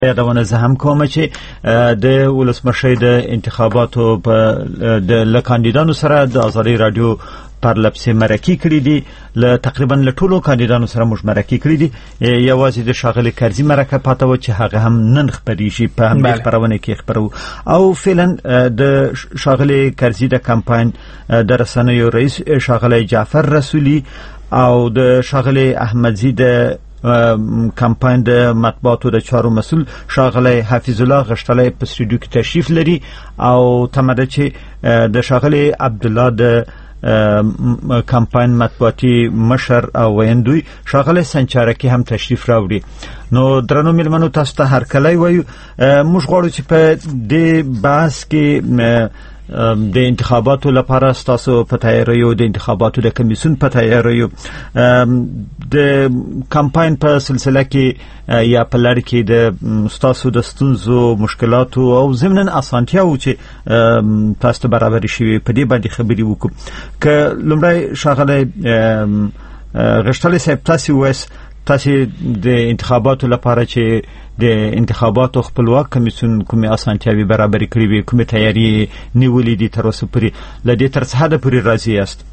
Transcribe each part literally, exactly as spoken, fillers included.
یادونه زه هم کوم چې د ولسمشر د انتخاباتو په د لکاندیدانو سره د آزادي رادیو پر لپسې مرکې کړې دي، ل تقریبا له ټولو کاندیدانو سره موږ مرکې کړې دي. یوازې د ښاغلي کرزي مرکه پاته و چې هغه هم نن خبرېږي په همدې خپرونه کې خبرو. او فعلا د ښاغلي کرزي د کمپاین د رسنیو رئیس ښاغلی جعفر رسولي او د ښاغلي احمدزي د کمپاین د مطبوعاتو د چارو مسول ښاغلی حفیظ الله غشتلی په سټوډیو کې تشریف لري او تمده چې د ښاغلی عبدالله د کمپاین مطبوعاتي مشر او ویندوی ښاغلی سنچارکي هم تشریف راوړي. نو درنو میلمنو، تاسو ته هرکلی وایو. موږ غواړو چې په دې بحث کې د انتخاباتو لپاره ستاسو په تیاریو، د انتخاباتو د کمیسیون په تیاریو، د کمپاین په سلسله کې یا په لړ کې د ستاسو د ستونزو، مشکلاتو او ضمناً اسانتیاو چې تاسو ته برابر شوي په دې باندې خبرې وکړو. که لومړی ښاغلی غشتلی صاحب، تاسو وایس تاسو د انتخاباتو لپاره چې د انتخاباتو خپلواک کمیسیون کومې اسانتیاوې برابرې کړې وي، کومې تیاری نیولې دي تر اوسه پورې، له دې تر څه حده پورې راضي یاست؟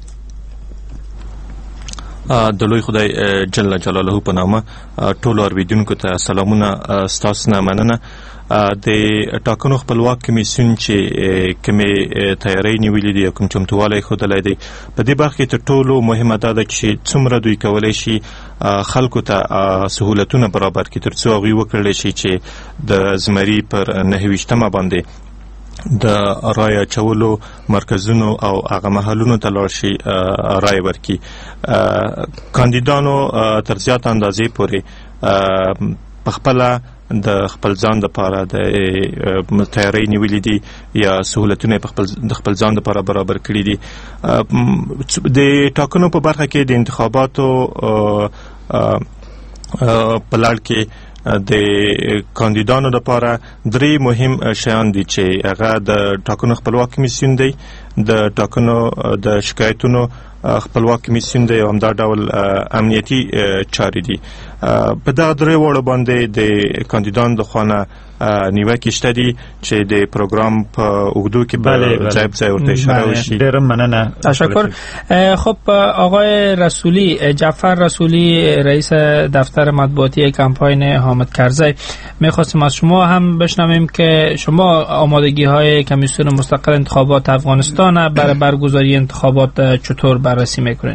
د لوی خدای جل جلاله په نامه ټولو اوریدونکو ته سلامونه، ستاسو نه مننه. د ټاکنو خپلواک کمیسیون چې کومې تیاری نیولې دي، کوم چمتووالی ښودلی دی، په دې برخه کې تر ټولو مهمه دا ده چې څومره دوی کولی شي خلکو ته سهولتونه برابر کړي، تر څو هغوی وکړلی شي چې د زمري پر نهه ویشتمه باندې د رای اچولو مرکزونو او هغه محلونو ته لاړ شي رای ورکړي. کاندیدانو تر زیات اندازې پورې پخپله د خپل ځان لپاره د تیاری نیولې دي یا سهولتونه د خپل ځان لپاره برابر کړي دي. د ټاکنو په برخه کې د انتخاباتو په لړ کې د کاندیدانو لپاره درې مهم شیان دي چې هغه د ټاکنو خپلواک کمیسیون دی، د ټاکنو د شکایتونو خپلواک کمیسیون دی او همدا ډول امنیتي چارې دي. په دغه درې واړو باندې د کاندیدانو د خوا نه نیوکې شته دي چې د پروګرام په اوږدو کې به ځای په ځای ورته اشاره وشي. ډېره مننه، تشکر. خب آقای رسولی، جعفر رسولی، رئیس دفتر مطبوعاتی کمپاین حامد کرزی، میخواستیم از شما هم بشنویم که شما آمادگی های کمیسیون مستقل انتخابات افغانستان برای برگزاری انتخابات چطور بررسی میکنین؟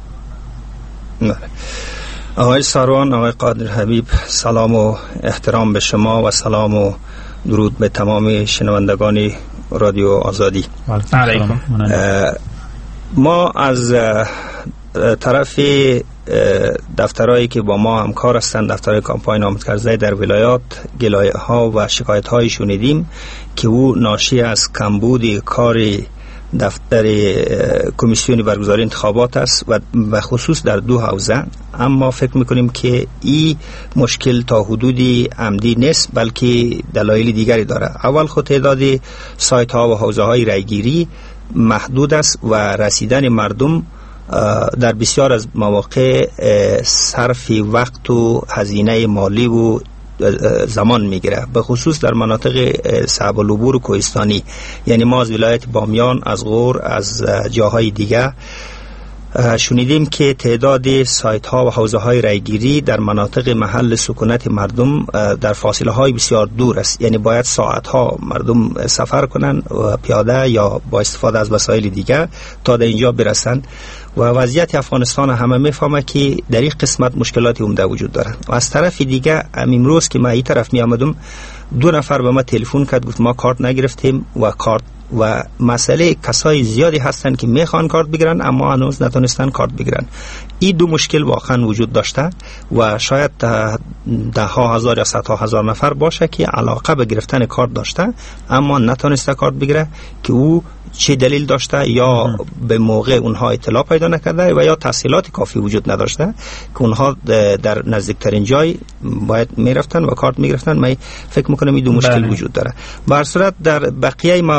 آقای سروان، آقای قادر حبیب، سلام و احترام به شما و سلام و درود به تمام شنوندگان رادیو آزادی. علیکم. ما از طرف دفترهایی که با ما همکار هستند، دفتر کمپاین حامد کرزی در ولایات، گلایه ها و شکایت های شنیدیم که او ناشی از کمبود کار دفتر کمیسیون برگزاری انتخابات است و به خصوص در دو حوزه. اما فکر میکنیم که این مشکل تا حدودی عمدی نیست، بلکه دلایل دیگری داره. اول خود تعداد سایت ها و حوزه های رایگیری محدود است و رسیدن مردم در بسیار از مواقع صرف وقت و هزینه مالی و زمان میگیره، به خصوص در مناطق صعب العبور و کوهستانی. یعنی ما از ولایت بامیان، از غور، از جاهای دیگه شنیدیم که تعداد سایت ها و حوزه های رایگیری در مناطق محل سکونت مردم در فاصله های بسیار دور است. یعنی باید ساعت ها مردم سفر کنند و پیاده یا با استفاده از وسایل دیگه تا در اینجا برسند. و وضعیت افغانستان همه میفهمه که در این قسمت مشکلات عمده وجود داره. و از طرف دیگه امروز که من این طرف می آمدم، دو نفر به ما تلفن کرد، گفت ما کارت نگرفتیم و کارت و مسئله کسای زیادی هستن که میخوان کارت بگیرن اما هنوز نتونستن کارت بگیرن. این دو مشکل واقعا وجود داشته و شاید ده ها هزار یا صد ها هزار نفر باشه که علاقه به گرفتن کارت داشته اما نتونسته کارت بگیره، که او چه دلیل داشته، یا به موقع اونها اطلاع پیدا نکرده و یا تحصیلات کافی وجود نداشته که اونها در نزدیکترین جای باید میرفتن و کارت میگرفتن. من فکر میکنم این دو مشکل بله. وجود داره. به هر صورت در بقیه موارد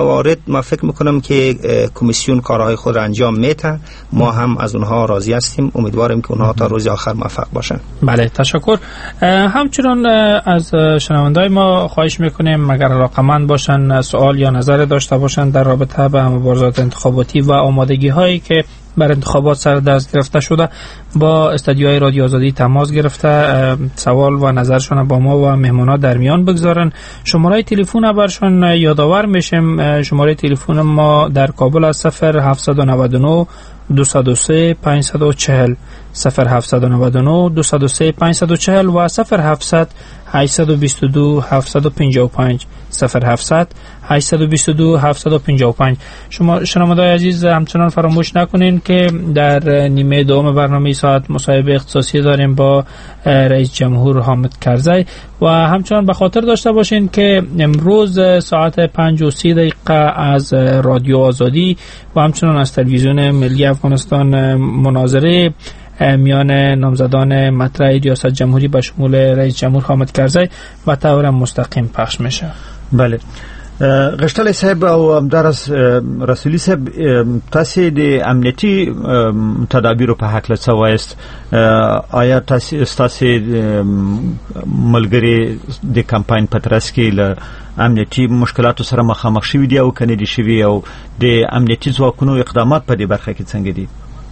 ما فکر میکنم که کمیسیون کارهای خود را انجام میده. ما هم از اونها راضی هستیم. امیدواریم که اونها تا روز آخر موفق باشن. بله تشکر. همچنان از شنوندای ما خواهش میکنیم اگر علاقه‌مند باشن سوال یا نظر داشته باشن در رابطه با مبارزات انتخاباتی و آمادگی هایی که بر انتخابات سر دست گرفته شده با استودیوهای رادیو آزادی تماس گرفته سوال و نظرشون با ما و مهمانا در میان بگذارن. شماره تلفن برشون یادآور میشیم. شماره تلفن ما در کابل از صفر هفت نه نه دو صفر سه پنج چهار صفر صفر هفت نه نه دو صفر سه پنج چهار صفر و صفر هفتصد هشتصد و بیست و دو هفتصد و پنجاه و پنج صفر هفتصد هشتصد و بیست و دو هفتصد و پنجاه و پنج. شما شنوندگان عزیز همچنان فراموش نکنین که در نیمه دوم برنامه ساعت مصاحبه اختصاصی داریم با رئیس جمهور حامد کرزی و همچنان به خاطر داشته باشین که امروز ساعت پنج و سی دقیقه از رادیو آزادی و همچنان از تلویزیون ملی افغانستان مناظره میان نامزدان مطرح ریاست جمهوری به شمول رئیس جمهور حامد کرزی و طور مستقیم پخش میشه. بله غشتلی صاحب او همدارس رسولی صاحب تاسې د امنیتي تدابیرو په حق له څه وایست؟ آیا تاسې ستاسې ملګري د کمپاین په ترڅ کې له امنیتي مشکلاتو سره مخامخ شوي دي او که نه دي شوي او د امنیتي ځواکونو اقدامات په دې برخه کې څنګه دي؟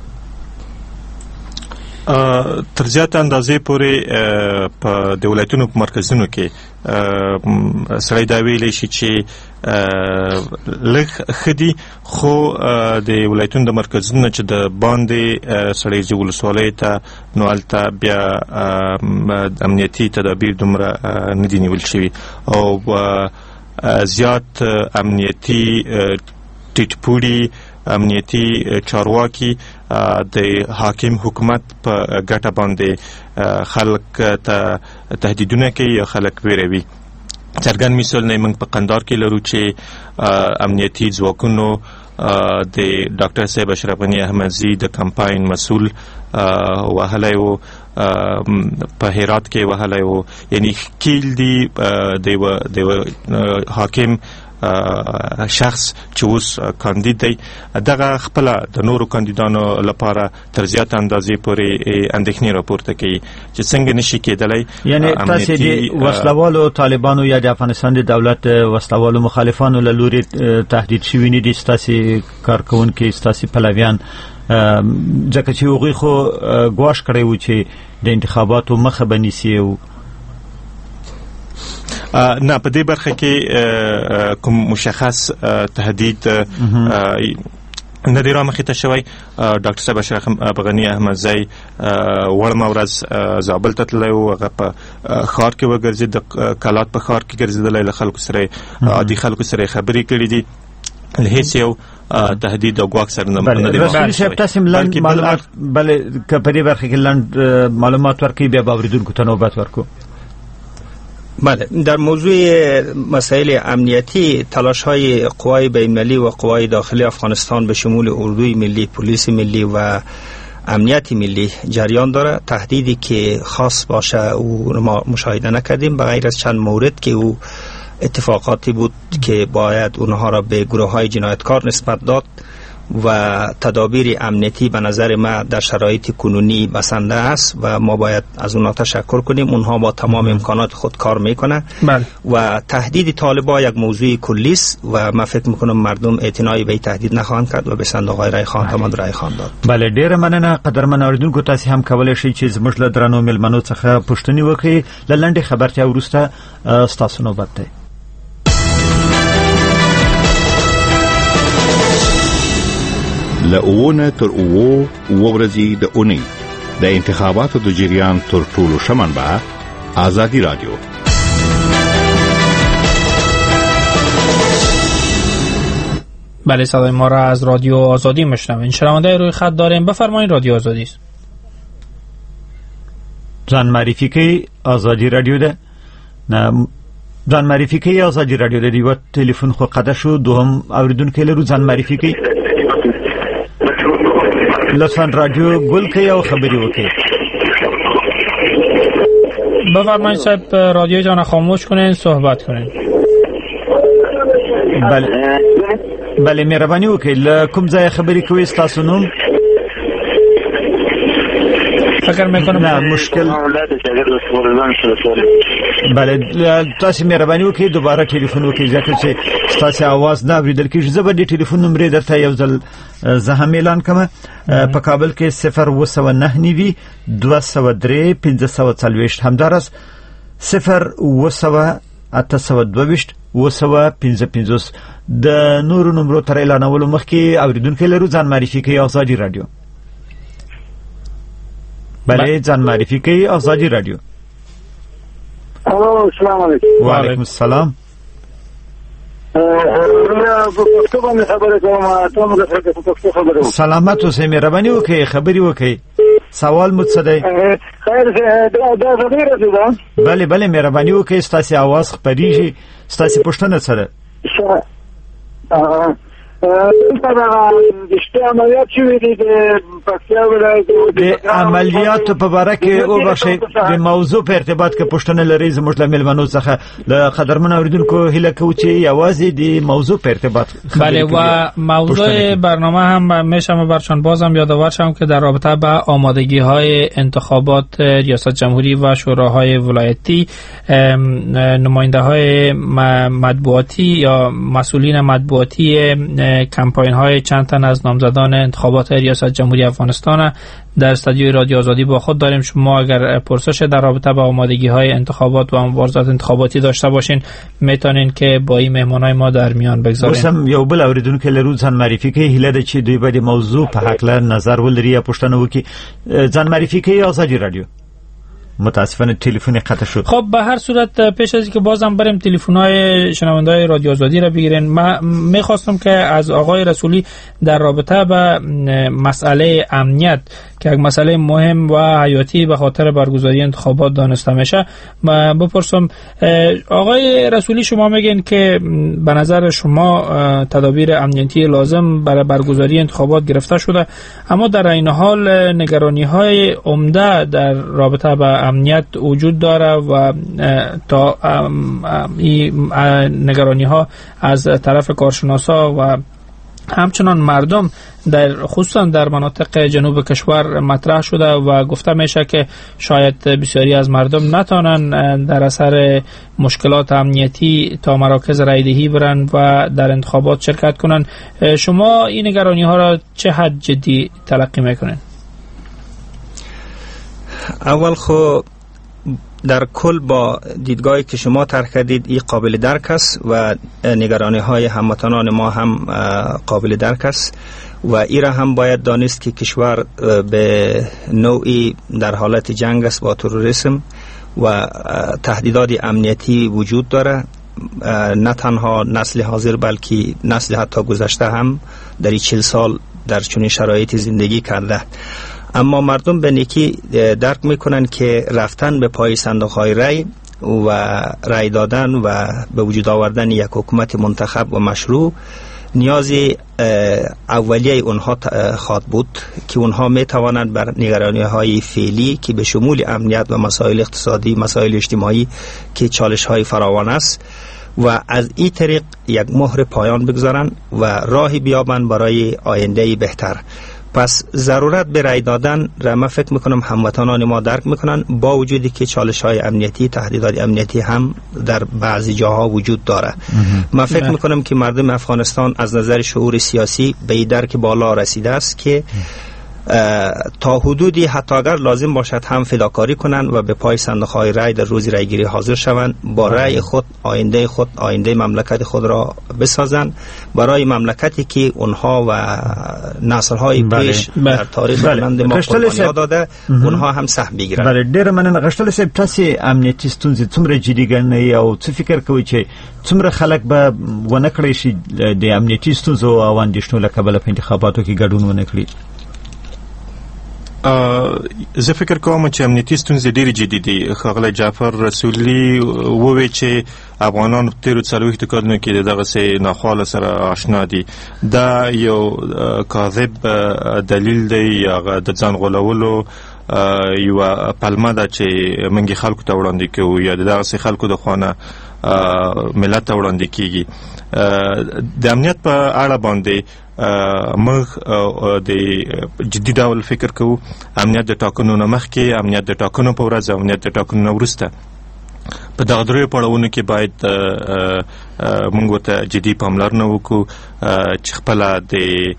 تر زیاته اندازې پورې په د ولایتونو په مرکزونو کې سړی دا ویلی شي چې لږ ښه دي، خو د ولایتونو د مرکزونو چې د باندې سړی ځي ولسوالیو ته نو هلته بیا امنیتي تدابیر دومره نه دي نیول شوي او زیات امنیتي ټیټپوړي امنیتي چارواکي د حاکم حکومت په ګټه باندې خلک ته تهدیدونه کوي یا خلک ویروي. څرګند مثال نه موږ په قندهار کې لرو چې امنیتي ځواکونو د ډاکټر صاحب اشرف غني احمدزي د کمپاین مسؤل وهلی و، په هرات کې وهلی و، یعنی ښکیل دي د یوه حاکم شخص چې اوس کاندید دی. دغه خپله د نورو کاندیدانو لپاره تر زیات اندازې پورې اندېښنې راپورته کوي چې څنګه نشي کېدلی. یعنی تاسې د وسلوالو طالبانو یا د افغانستان د دولت وسلوالو مخالفانو له لوري تهدید شوي نه دي ستاسې کارکوونکي ستاسې پلویان، ځکه چې هغوی خو ګواښ کړی و چې د انتخاباتو مخه به نیسي او نه په دې برخه کې کوم مشخص تهدید نه دی رامخې ته شوی. ډاکټر صاحب اشرف غني احمدزي وړمه ورځ زابل ته تللی و، هغه په ښار کې وګرځېد، د کلات په ښار کې ګرځېدلی، له خلکو سره عادي خلکو سره خبرې کړې دي، له هیڅ یو تهدید او ګواښ سره نه دی رسولي صاحب. تاسې لنډ معلومات بلې که په دې برخه کې لنډ معلومات ورکوي بیا به اورېدونکو ته نوبت ورکو. بله، در موضوع مسائل امنیتی تلاش های قوای بین‌المللی و قوای داخلی افغانستان به شمول اردوی ملی، پلیس ملی و امنیت ملی جریان داره. تهدیدی که خاص باشه او ما مشاهده نکردیم، بغیر از چند مورد که او اتفاقاتی بود که باید اونها را به گروه های جنایتکار نسبت داد و تدابیر امنیتی به نظر ما در شرایط کنونی بسنده است و ما باید از اونها تشکر کنیم. اونها با تمام امکانات خود کار میکنه و تهدید طالبا یک موضوع کلی است و ما فکر میکنم مردم اعتنایی به تهدید نخواهند کرد و به صندوق رای خواهند رای خواهند داد. بله، ډیره مننه قدرمن اوریدونکو. تاسو هم کولای شئ چې زموږ له درنو مېلمنو څخه پوښتنې وکړئ. له لنډې خبرتیا وروسته ستاسو نوبت دی. لأونه تر اوو ورځې د اونۍ د انتخاباتو د جریان تر ټولو ښه منبع آزادی رادیو. بله، صدای ما را از رادیو آزادی میشنوین. شنونده روی خط داریم، بفرمایید. رادیو آزادی است. ځان معرفي کوي. آزادی رادیو ده. نه ځان معرفي کوي. آزادی رادیو ده. یو ټلیفون خو قطع شو، دوهم اوریدونکو لرو. ځان معرفي کوي. لطفاً رادیو گل کړئ او خبرې وکړئ. بفرمایید صاحب، رادیو جان خاموش کنین، صحبت کنین. بله بله مهرباني وکړئ له کوم ځای خبرې کوئ ستاسو نوم فکر میکنم نه مشکل بله تاسو مهرباني وکړئ دوباره ټلیفون وکړئ ځکه چې ستاسو आवाज نه اوریدل کیږي. زه به د ټلیفون نمبر درته یو ځل زه هم اعلان کوم. په کابل کې صفر اوه سوه نهه نوي دوه سوه درې پنځه سوه څلوېښت همداراز صفر اوه سوه اته سوه دوه ویشت اوه سوه پنځه پنځوس. د نورو نمبرو تر اعلانولو مخکې اوریدونکي لرو ځان معرفي کوي آزادي رادیو. بله ځان معرفي کوي آزادي رادیو. الو السلام علیکم. وعلیکم السلام. سلامت اوسئ مهرباني وکړئ خبرې وکړئ سوال مو څه دی؟ خیر دا خبره ده. بله بله مهرباني وکړئ ستاسو आवाज خپریږي ستاسو پوښتنه څه ده؟ د عملیاتو په باره کې او بخښئ د موضوع په ارتباط کې پوښتنه لرئ زموږ له مېلمنو څخه له قدرمن اوریدونکو هیله کوو چې یوازې د موضوع په ارتباط بله و موضوع برنامه هم میشم برشان بازم یادآور شم که در رابطه با آمادگی های انتخابات ریاست جمهوری و شوراهای ولایتی نماینده های مطبوعاتی یا مسئولین مطبوعاتی کمپاین های چند تن از نامزدان انتخابات ریاست جمهوری افغانستان در استودیوی رادیو آزادی با خود داریم. شما اگر پرسش در رابطه با آمادگی های انتخابات و مبارزات انتخاباتی داشته باشین میتونین که با این مهمانای ما در میان بگذارین. اوسم یو بل اوریدونکو لرو ځان معرفي کوي هیله ده چې دوی به د موضوع په حق له نظر ولري یا پوښتنه وکړي. ځان معرفی کوي آزادی رادیو. متاسفانه تلفن قطع شد. خب به هر صورت پیش از اینکه بازم بریم تلفن‌های شنونده‌های رادیو آزادی را بگیرین من می‌خواستم که از آقای رسولی در رابطه با مسئله امنیت که یک مسئله مهم و حیاتی به خاطر برگزاری انتخابات دانسته میشه بپرسم. آقای رسولی شما میگین که به نظر شما تدابیر امنیتی لازم برای برگزاری انتخابات گرفته شده اما در این حال نگرانی‌های عمده در رابطه با امنیت وجود داره و تا این نگرانی‌ها از طرف کارشناسا و همچنان مردم در خصوصا در مناطق جنوب کشور مطرح شده و گفته میشه که شاید بسیاری از مردم نتونن در اثر مشکلات امنیتی تا مراکز رایدهی برن و در انتخابات شرکت کنن. شما این نگرانی ها را چه حد جدی تلقی میکنین؟ اول خو در کل با دیدگاهی که شما طرح کردید این قابل درک است و نگرانی های هموطنان ما هم قابل درک است و این را هم باید دانست که کشور به نوعی در حالت جنگ است با تروریسم و تهدیدات امنیتی وجود داره. نه تنها نسل حاضر بلکه نسل حتی گذشته هم در این چهل سال در چنین شرایطی زندگی کرده. اما مردم به نیکی درک میکنن که رفتن به پای صندوق‌های رای و رای دادن و به وجود آوردن یک حکومت منتخب و مشروع نیازی اولیه اونها خواهد بود که اونها میتوانند بر نگرانی‌های فعلی که به شمول امنیت و مسائل اقتصادی، مسائل اجتماعی که چالش‌های فراوان است و از این طریق یک مهر پایان بگذارن و راهی بیابند برای آینده بهتر. پس ضرورت به رای دادن را من فکر میکنم هموطنان ما درک میکنن با وجودی که چالش های امنیتی، تهدیدات امنیتی هم در بعضی جاها وجود داره. من فکر میکنم که مردم افغانستان از نظر شعور سیاسی به این درک بالا رسیده است که تا حدودی حتی اگر لازم باشد هم فداکاری کنند و به پای صندوق‌های رای در روز رایگیری حاضر شوند، با رای خود آینده خود آینده مملکت خود را بسازند برای مملکتی که اونها و نسل‌های پیش بله. در تاریخ بلند ما قربانی داده اونها هم سهم بگیرند. بله ډېر مننه. غشتل صاحب تاسو امنیتي ستونزې څومره جدي ګڼئ او څه فکر کوئ چې څومره خلک به ونه کړی شي د امنیتي ستونزو او اندېښنو له کبله په انتخاباتو کې ګډون ونه کړي؟ زه فکر کوم چې امنیتي ستونزې ډېرې جدي دي. ښاغلی جعفر رسولي وویل چې افغانان په تېرو څلوېښتو کلونو کې د دغسې ناخواله سره آشنا دي. دا یو کاذب دلیل دی، هغه د ځان غولولو یوه پلمه ده چې موږ خلکو ته وړاندې کوو یا د دغسې خلکو د خوا نه ملت وړاندې کیږي. د امنیت په اړه باندې موږ د جدي ډول فکر کوو. امنیت د ټاکنو نه مخکې، امنیت د ټاکنو په ورځ، امنیت د ټاکنو نه وروسته په دغه درې پړاوونو کې باید موږ ورته جدي پاملرنه وکړو چې خپله د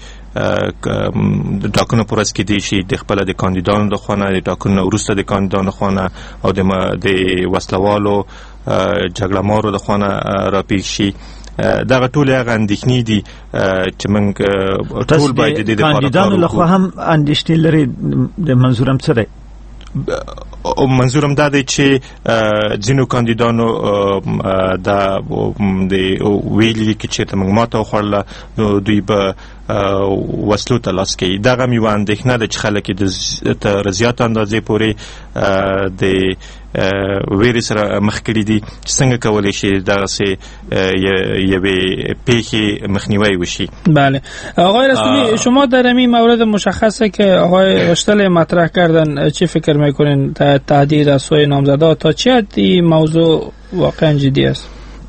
د ټاکنو په ورځ کې دی شي د خپله د کاندیدانو د خوا نه، د ټاکنو نه وروسته د کاندیدانو خوا نه او د وسلوالو جګړه مارو د خوا نه راپېښ شي. دغه ټولې هغه اندېښنې دي چې موږ ټول باید د دې دپاره کاندیدانو له خوا هم اندېښنې لري. د منظور هم څه دی؟ منظورم دا دی چې ځینو کاندیدانو دا د ویلي کې چې موږ ماته وخوړله نو دوی به وسلو ته لاس کوي. دغه هم یوه اندېښنه ده چې خلک یې تر زیاته اندازې پورې د ویرې سره مخ کړي دي چې څنګه کولی شي دغسې یوې پیښې مخنیوی وشي. بله آقای رسولی، شما در این مورد مشخصه که آقای غشتل مطرح کردن، چی فکر میکنین تهدید از سوی نامزدها تا چه حد این موضوع واقعا جدی است؟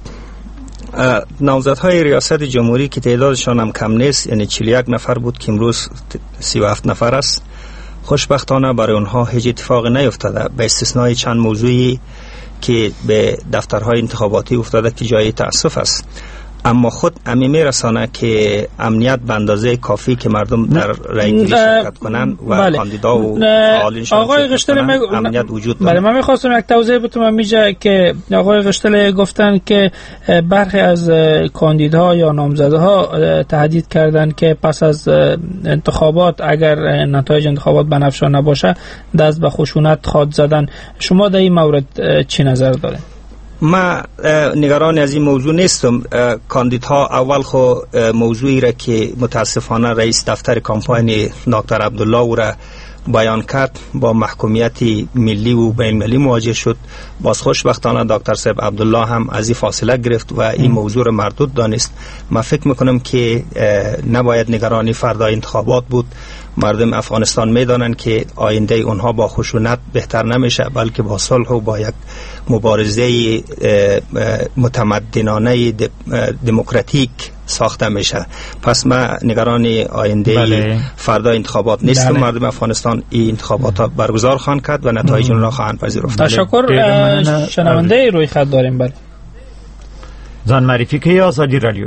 نامزدهای ریاست جمهوری که تعدادشان هم کم نیست، یعنی چهل و یک نفر بود که امروز سی و هفت نفر است، خوشبختانه برای اونها هیچ اتفاقی نیفتاده به استثنای چند موضوعی که به دفترهای انتخاباتی افتاده که جای تأسف است. اما خود امی میرسانه که امنیت به اندازه کافی که مردم در رأیگیری شرکت کنند و بله. کاندیدا و فعالینشان آقای غشتل مگ... امنیت وجود داره. بله، من میخواستم یک توضیح بدم میجا که آقای غشتل گفتن که برخی از کاندیداها یا نامزدها تهدید کردن که پس از انتخابات اگر نتایج انتخابات بنفش نباشه دست به خشونت خواد زدن. شما در این مورد چی نظر دارین؟ ما نگران از این موضوع نیستم. کاندیدها اول خو موضوعی را که متاسفانه رئیس دفتر کمپاین دکتر عبدالله او را بیان کرد با محکومیت ملی و بین المللی مواجه شد. باز خوشبختانه دکتر صاحب عبدالله هم از این فاصله گرفت و این موضوع را مردود دانست. ما فکر میکنم که نباید نگرانی فردا انتخابات بود. مردم افغانستان میدانند که آینده اونها با خشونت بهتر نمیشه، بلکه با صلح و با یک مبارزه متمدنانه دموکراتیک ساخته میشه. پس ما نگران آینده بله. فردا انتخابات نیستم. بله. مردم افغانستان این انتخابات ها برگزار خواهند کرد و نتایج اون را خواهند پذیرفت. تشکر. شنونده روی خط داریم. بله. زن معرفی که آزادی رادیو.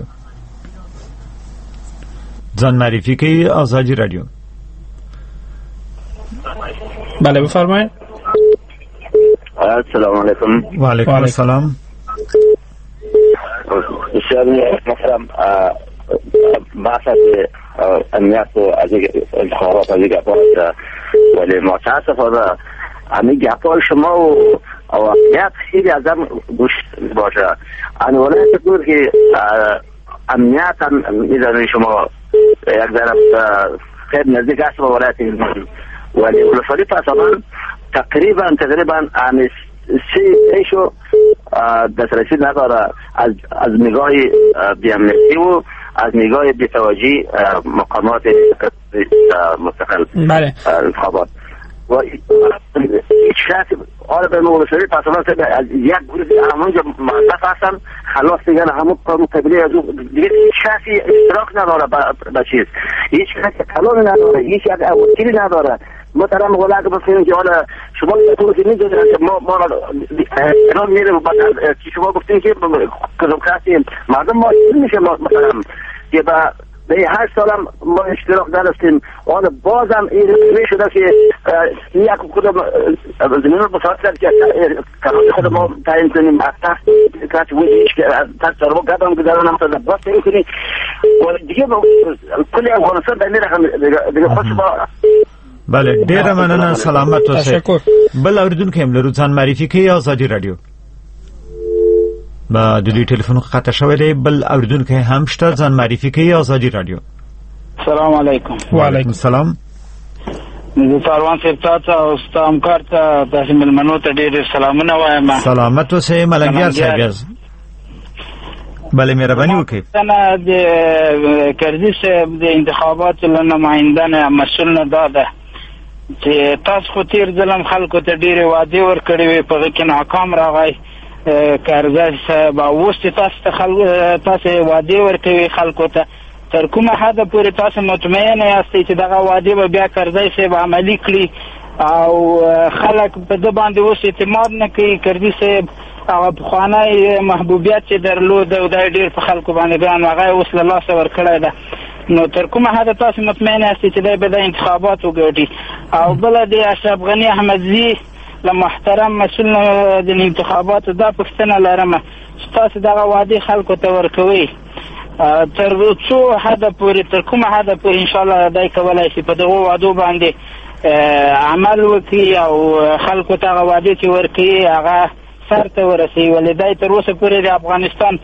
زن معرفی که آزادی رادیو. بله بفرمایید. السلام علیکم. و علیکم السلام. بسیار محترم، بحث از امنیت و از انتخابات از گپات، ولی متاسفانه همین گپای شما و امنیت خیلی از هم گوش باشه. انوالایت بود که امنیت هم میدانید شما یک طرف خیلی نزدیک است با ولایت هلمند، ولی ولسوالی پاسبان تقریبا تقریبا همیشه ایشو دسترسی نداره از از نگاه بی‌امنیتی و از نگاه بی‌توجهی مقامات مستقل بله انتخابات و هیچ کسی آره به ولسوالی پاسبان از یک گروه همونجا موظف هستن خلاص دیگه همون قبیله از دیگه هیچ کسی اشتراک نداره به چیز، هیچ کسی قانون نداره، هیچ یک وکیلی نداره. محترم ولی اگه بفهمیم که حالا شما میتونید که میدونید که ما ما الان میره که شما گفتین که کدوم کسی مردم ما میشه محترم که با به هشت سالم ما اشتراک داشتیم، حالا بازم این رسمی شده که یک کدوم زمین رو مساعد کرد که قانون خود ما تعیین کنیم از تحت کسی ویش که تحت سرما قدم گذارن هم تا باز تعیین کنیم و دیگه کلی افغانستان در میره دیگه خودش با بله ډیره مننه. سلامت اوسئ. بل اوریدونکو هم لرو. ځان معرفي کوي آزادي رادیو. با د دوی ټلیفون قطع شوی دی. بل اوریدونکو هم شته. ځان معرفي کوي آزادي رادیو. سلام علیکم. و علیکم السلام. زه ساروان صاحب تاسو او ستاسو همکار ته تاسو ملمنو ته ډېر سلامونه وایم. سلامت اوسئ ملنګیار صاحب. بله مهرباني وکړئ. انا د کرزي صاحب د انتخاباتو له نماینده نه مسؤل نه داده چې تاسو خو تیر ځلم خلکو ته ډېرې وعدې ورکړې وې، په هغې کې ناکام راغی کرزی صاحب اوس چې تاسو ته خلک تاسو وعده ورکوي خلکو ته تر کومه حد پورې تاسو مطمئن یاستئ چې دغه وعده به بیا کرزی صاحب عملي کړي او خلک په دې باندې اوس اعتماد نه کوي کرزی صاحب هغه پخوانی محبوبیت چې درلود او دا ډېر په خلکو باندې ګران هغه اوس له لاسه ورکړی ده نو تر کومه حد تاسو مطمئن یاستئ چې دی به د انتخابات وګټي او بله د اشرف غني احمدزي له محترم مسؤل د انتخاباتو دا پوښتنه لرمه چې تاسو دغه وعدې خلکو ته ورکوئ تر څو حده پورې تر کومه حده پورې انشاءالله دی کولی شي په دغو وعدو باندې عمل وکړي او خلکو ته هغه وعدې چې ورکوي هغه سر ته ورسوي ولې دی تر اوسه پورې د افغانستان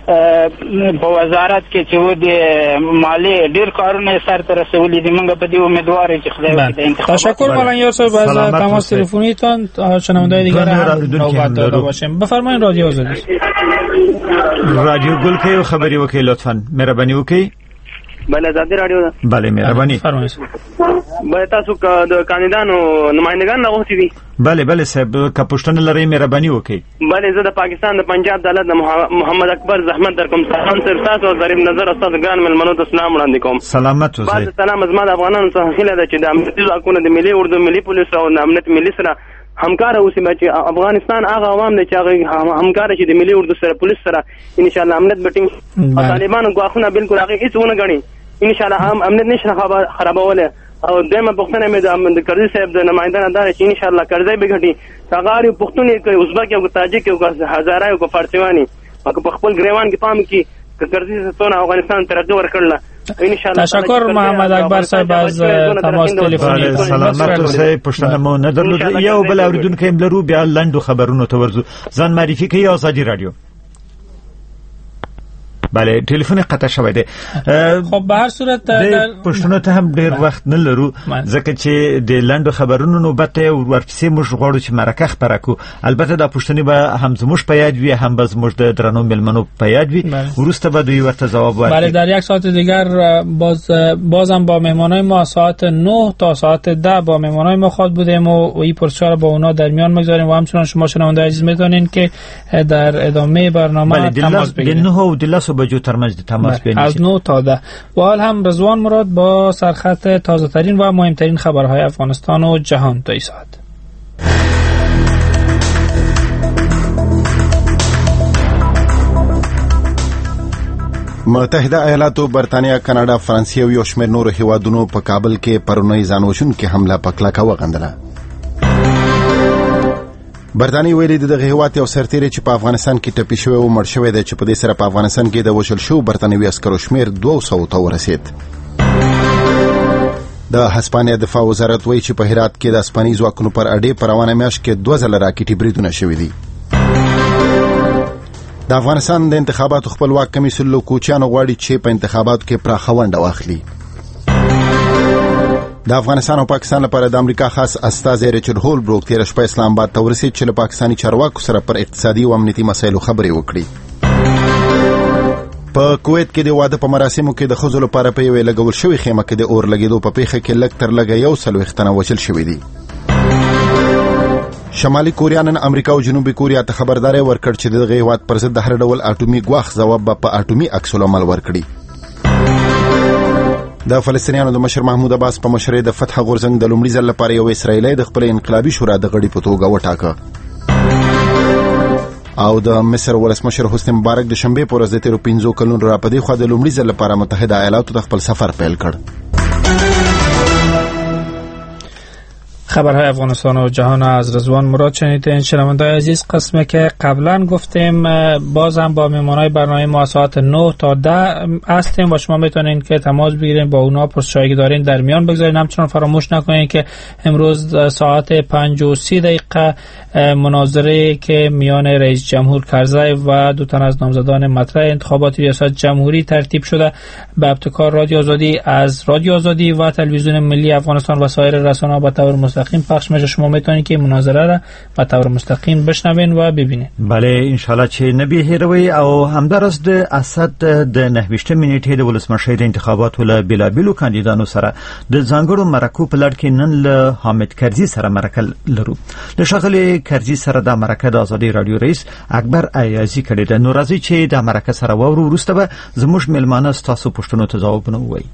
په وزارت کې چې و د مالیې ډېر کارونه سر ته رسولي دي موږ په دې امیدوار یو چې خدای وکړي د انتخابات تشکر مولانا یار صاحب از تماس تلفنیتان شنونده‌های دیگر هم نوبت داشته باشیم بفرمایید رادیو آزادی رادیو گل کې خبري وکړئ لطفا مهرباني وکړئ بله آزادي رادیو ده بله مهرباني فرمایئ بله تاسو د کاندیدانو نمائندگان راغوښتي دي بله بله صاحب که پوښتنه لرئ مهرباني وکړئ بله زه د پاکستان د پنجاب د حالت د محمد اکبر زحمت در کوم سلام سر تاسو او ظریف نظر استاد ګران ملمنو ته سلام وړاندې کوم سلامت اوسئ بعد سلام زما د افغانانو څخه هیله ده چې د امنیتي ځواکونو د ملي اردو ملي پولیس او د امنیت ملي سره همکار اوسي چې افغانستان هغه عوام دي چې هغه همکار شي د ملي اردو سره پولیس سره ان شاء الله امنیت بټینګ طالبانو غواخونه بالکل هغه هیڅ ونه غني ان شاء الله هم امنیت نشه خرابوله او دمه پښتنه مې د کرزي صاحب د نمائندانه دار چې ان شاء الله کرزي به غټي هغه پښتوني کوي ازبک او تاجک او هزاره او فارسیوانی او په خپل ګریوان کې پام کې کرزي څونه افغانستان ترقی ورکړل ان شاء الله تشکر محمد اکبر صاحب از تماس تلفنی سلامت اوسئ پښتنه مو نه درلود یو بل اوریدونکو هم لرو بیا لندو خبرونو ته ورزو ځان معرفي کوي آزادي رادیو بله تلفن قطع شوی دی خب به هر صورت پښتنو ته هم ډیر وخت نه لرو ځکه چې د لندو خبرونو نوبت ورپسې موږ غواړو چې مرکه خبره کو البته د پښتني به هم زموږ په یاد وي هم به زموږ د درنو ملمنو په یاد وي وروسته به دوی ورته جواب ورکړي بله در یک ساعت دیگر باز بازم با مهمانای ما ساعت نه تا ساعت ده با مهمانای ما خواهد بودیم و این پرسش‌ها را با اونا در میان میگذاریم و همچنان شما شنونده عزیز میدونین که در ادامه برنامه تماس بگیرید نه و دلاسو بجو ترمز تماس بینید از نه تا ده و حال هم رضوان مراد با سرخط تازه ترین و مهمترین خبرهای افغانستان و جهان تا این ساعت. متحده ایالاتو برتانیا کاناډا فرانسې او یو شمېر نورو هیوادونو په کابل کې پرونی ځانوژونکې حمله په کلکه وغندله. برتانیا ویلي دغه هیواد یو سرتیری چې په افغانستان کې ټپي شوی او مړ شوی دی چې په دې سره په افغانستان کې د وژل شو برتانوي عسکرو شمېر دوه سوه ته ورسید. د هسپانیا دفاع وزارت وایي چې په هرات کې د هسپاني ځواکونو پر اډې په روانه میاشت کې دوه ځله راکټي بریدونه شوي دي. د افغانستان د انتخاباتو خپلواک کمیسیون له کوچیانو غواړي چې په انتخاباتو کې پراخه ونډه واخلي. د افغانستان او پاکستان لپاره د امریکا خاص استازی ریچارډ هولبروک تیر شپه اسلام آباد ته ورسید چې له پاکستاني چارواکو سره پر اقتصادي او امنیتي مسایلو خبرې وکړي. په کویت کې د واده په مراسمو کې د ښځو لپاره په یوې لګول شوې خیمه کې د اور لګېدو په پیښه کې لږ تر لږه یو څلوېښت تنه وژل شوي دي. شمالي کوریا نن امریکا او جنوبي کوریا ته خبرداري ورکړ چې دغه هیواد پر ضد د هر ډول اټومي ګواښ ځواب به په اټومي عکس العمل ورکړي. د فلسطینیانو د مشر محمود عباس په مشرۍ د فتح غورځنګ د لومړي ځل لپاره یو اسرایلی د خپل انقلابي شورا د غړي په توګه وټاکه. او د مصر ولسمشر حسنی مبارک د شنبه په ورځ د تیرو پنځو کلونو را پدې خو د لومړي ځل لپاره متحده ایالاتو د خپل سفر پیل کړ. خبرهای افغانستان و جهان از رضوان مراد شنیدین. شنونده‌های عزیز، قسمی که قبلا گفتیم باز هم با مهمانای برنامه ما ساعت نه تا ده هستیم و شما میتونین که تماس بگیرین با اونا پرسشایی که دارین در میان بگذارین. همچنان فراموش نکنین که امروز ساعت پنج و سی دقیقه مناظره که میان رئیس جمهور کرزی و دو تن از نامزدان مطرح انتخابات ریاست جمهوری ترتیب شده. به ابتکار رادیو آزادی از رادیو آزادی و تلویزیون ملی افغانستان و سایر رسانه‌ها به طور مستقیم مستقیم پخش میشه. شما میتونید که مناظره را به طور مستقیم بشنوین و ببینید. بله ان شاء الله چې نبی هیروي او همدارس د اسد د نهویشته منیټې د ولسمشر انتخاباتو له بلابلو کاندیدانو سره د ځانګړو مرکو په لړ کې نن له حامد کرزي سره مرکه لرو. د شغله کرزي سره د مرکه د ازادي رادیو رئیس اکبر ایازي کړي د نورازي چې د مرکه سره وورو وروسته به زموږ ملمانه ستاسو پښتنو ته ځوابونه وایي.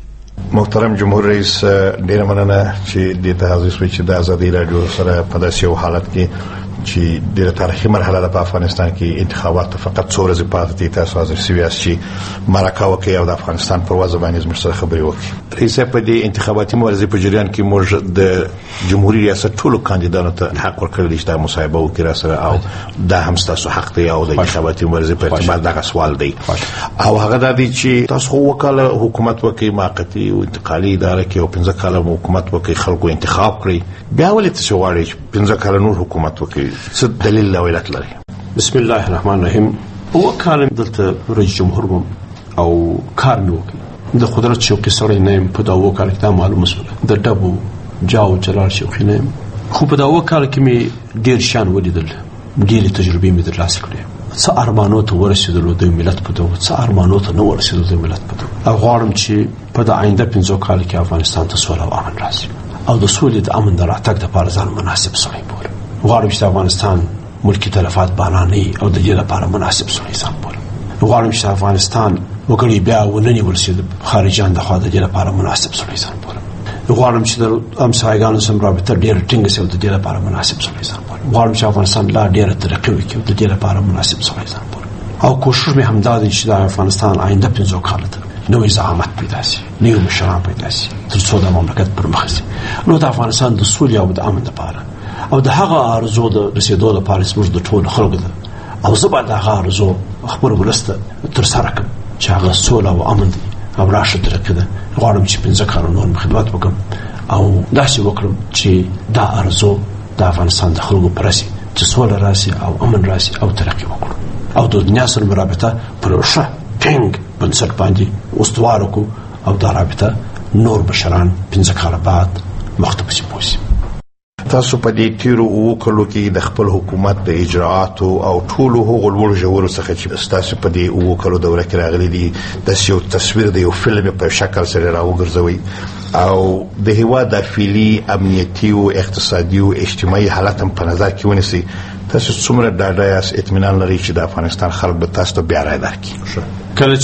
محترم جمهور رئیس ډیر مننه چې د تحزیز وچ د ازادي رادیو سره په داسې یو حالت کې چې د تاریخي مرحله د افغانستان کې انتخابات فقط څو ورځې پاتې دي تاسو حاضر شوي چې مرکه وکړي او د افغانستان پر وضع باندې موږ سره خبرې وکړي. رئیس په دې انتخاباتي مبارزې په جریان کې موږ د جمهوریت ریاست ټولو کاندیدانو ته حق ورکړی چې د مصاحبه وکړي را سره او دا هم تاسو حق دی او د انتخاباتي مبارزې په ارتباط دغه سوال دی او هغه د دې چې تاسو وکاله حکومت وکړي موقتی او انتقالي اداره کې او پنځه کاله حکومت وکړي خلکو انتخاب کړي بیا ولې تاسو غواړئ پنځه کاله نور حکومت وکړي څه دلیل او علت لري؟ بسم الله الرحمن الرحیم. او کال دلته رئیس جمهور وم او کار مې وکړ د قدرت شوقي سره نه په دا وکړ کې دا معلومه شوه د ډبو جاو جلال شوقي نه خو په دا وکړ کې مې ډیر شان ولیدل ډیر تجربې مې ترلاسه کړې څه ارمانو ته ورسېدل د ملت په توګه څه ارمانو ته نه ورسېدل د ملت په توګه او غواړم چې په د آینده پنځو کال کې افغانستان ته سوله او امن راشي او د سولې د امن د راتګ لپاره ځان مناسب سړی بولم. غواړم چې افغانستان ملکی تلفات بانانی او د دې لپاره مناسب سړی ځان بولم. غواړم چې افغانستان وګړي بیا ونني ورسېد خارجان د خوا د دې لپاره مناسب سړی ځان بولم. غواړم چې د همسایګانو سره رابطه ډېر ټینګه شي او د دې لپاره مناسب سړی ځان بولم. غواړم چې افغانستان لا ډېر ترقي وکړي او د دې لپاره مناسب سړی ځان بولم. او کوشش مې همدا دی چې د افغانستان آینده پنځو کاله ته نوې زعامت پیدا شي نوې مشران پیدا شي تر څو د مملکت پر مخ شي نو د افغانستان د سولې او د امن لپاره او د هغه ارزو د رسیدو لپاره زموږ د ټولو خلکو ده او زه به د هغه ارزو خبر ولسته تر سره کړم چې هغه سوله او امن دی او راشه ترقي ده. غواړم چې پنځه کاله نور خدمت وکړم او داسې وکړم چې دا ارزو د افغانستان د خلکو پر راسي چې سوله راسي او امن راسي او ترقي وکړو او د دنیا سره مرابطه پر ښه ټینګ بنسټ باندې استوار وکړو او دا رابطه نور بشران پنځه کاله بعد مخته پسې بوځي. تاسو په دې تیرو وکړو کې د خپل حکومت د اجراءاتو او ټولو هغو لوړ ژورو څخه چې تاسو په دې وکړو دوره کې راغلي دي د یو تصویر د یو فلم په شکل سره راوګرځوي او د هیواد داخلي امنیتي او اقتصادي او اجتماعي حالت هم په نظر کې ونیسي. تاسو څومره ډاډه یاست اطمینان لرئ چې د افغانستان خلک به تاسو ته بیا رای درکړي؟ کله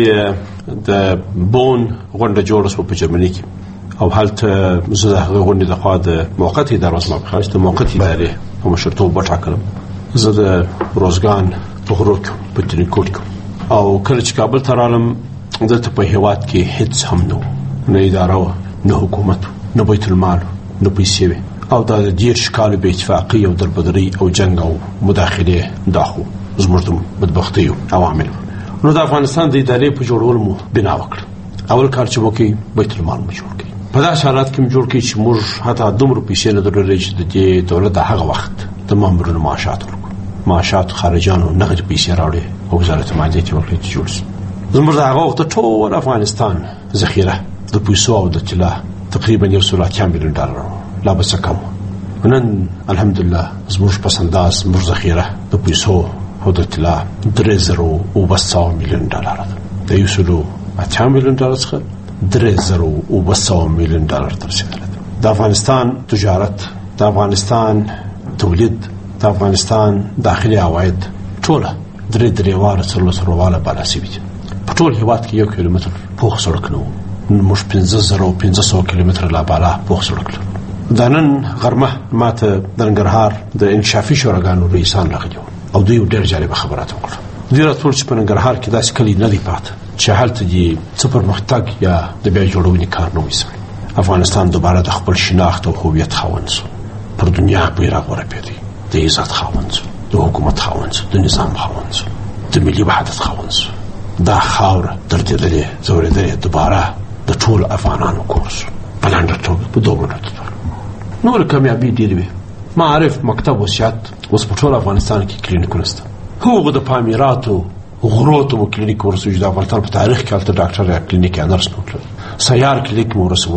چې د بون غونډه جوړه شوه په جرمني کې او هلته زه د هغه غونډې د خوا د موقتې ادارې زما په خاص د موقتې ادارې په مشرتوب وټاکلم. زه د روزګان په غرور کې په ترینکوټ کې او کله چې کابل ته رالم دلته په هیواد کې هیڅ هم نه نه اداره وه نه حکومت نه بیت المال نه پیسې وې او دا د دېرش کالو بې اتفاقي او دربدرۍ او جنګ او مداخلې دا خو زموږ د بدبختیو عوامل. نو د افغانستان د ادارې په جوړولو مو بنا وکړه. اول کار چې وکړي بیت المال مو جوړ کړي. په داسې حالات کې مو جوړ کړي چې موږ حتی دومره پیسې نه درلودې چې د دې دولت د هغه وخت د مامورینو معاشات ورکړو معاشات خارجانو نغدې پیسې راوړې او وزارت مالیې ته ورکړې چې جوړ شي. زموږ د هغه وخت ټول افغانستان ذخیره د پیسو او د طلا تقریبا یو سل اتیا میلیون ډالر لا به څه کم. نن الحمدلله زموږ پس انداز زموږ ذخیره د پیسو او د طلا درې زره اووه سوه میلیون ډالر ده. د یو سل اتیا میلیون ډالر څخه درې زره اووه سوه میلیون ډالر ته رسېدلی ده. د افغانستان تجارت د افغانستان تولید د افغانستان داخلي عواید ټوله درې درې واره څلور څلور واله بالا شوي دي. په ټول هېواد کې یو کیلومتر پوخ سړک نه و. موږ پنځه زره او پنځه سوه کیلومتره لا بالا پوخ سړک لرو. دا نن غرمه ماته د ننګرهار د انکشافي شوراګانو رئیسان راغلي او دوی ډېر جالبه خبرات وکړه. دوی راته وویل چې په ننګرهار کې داسې کلي نه دی پاته چې هلته دې څه پرمختګ یا د بیا جوړونې کار نه وي شوی. افغانستان دوباره د خپل شناخت او هویت خاوند شو. پر دنیا بیرغ ورپېدی. د عزت خاوند شو، د حکومت خاوند شو، د نظام خاوند شو، د ملي وحدت خاوند شو. دا خاوره دردېدلې ځورېدلې دوباره د ټول افغانانو کور شو په لنډه توګه په دوه منټو. نور کامیابي ډېرې وې. معارف مکتب وصیت اوس په ټول افغانستان کې کلینیکونه شته. هغو د پامیراتو غرو ته مو کلینیک ورسوي چې د افغانستان په تاریخ کې هلته ډاکټر یا کلینیک یا نرس نه وتلل. سیار کلینیک مو ورسول دی.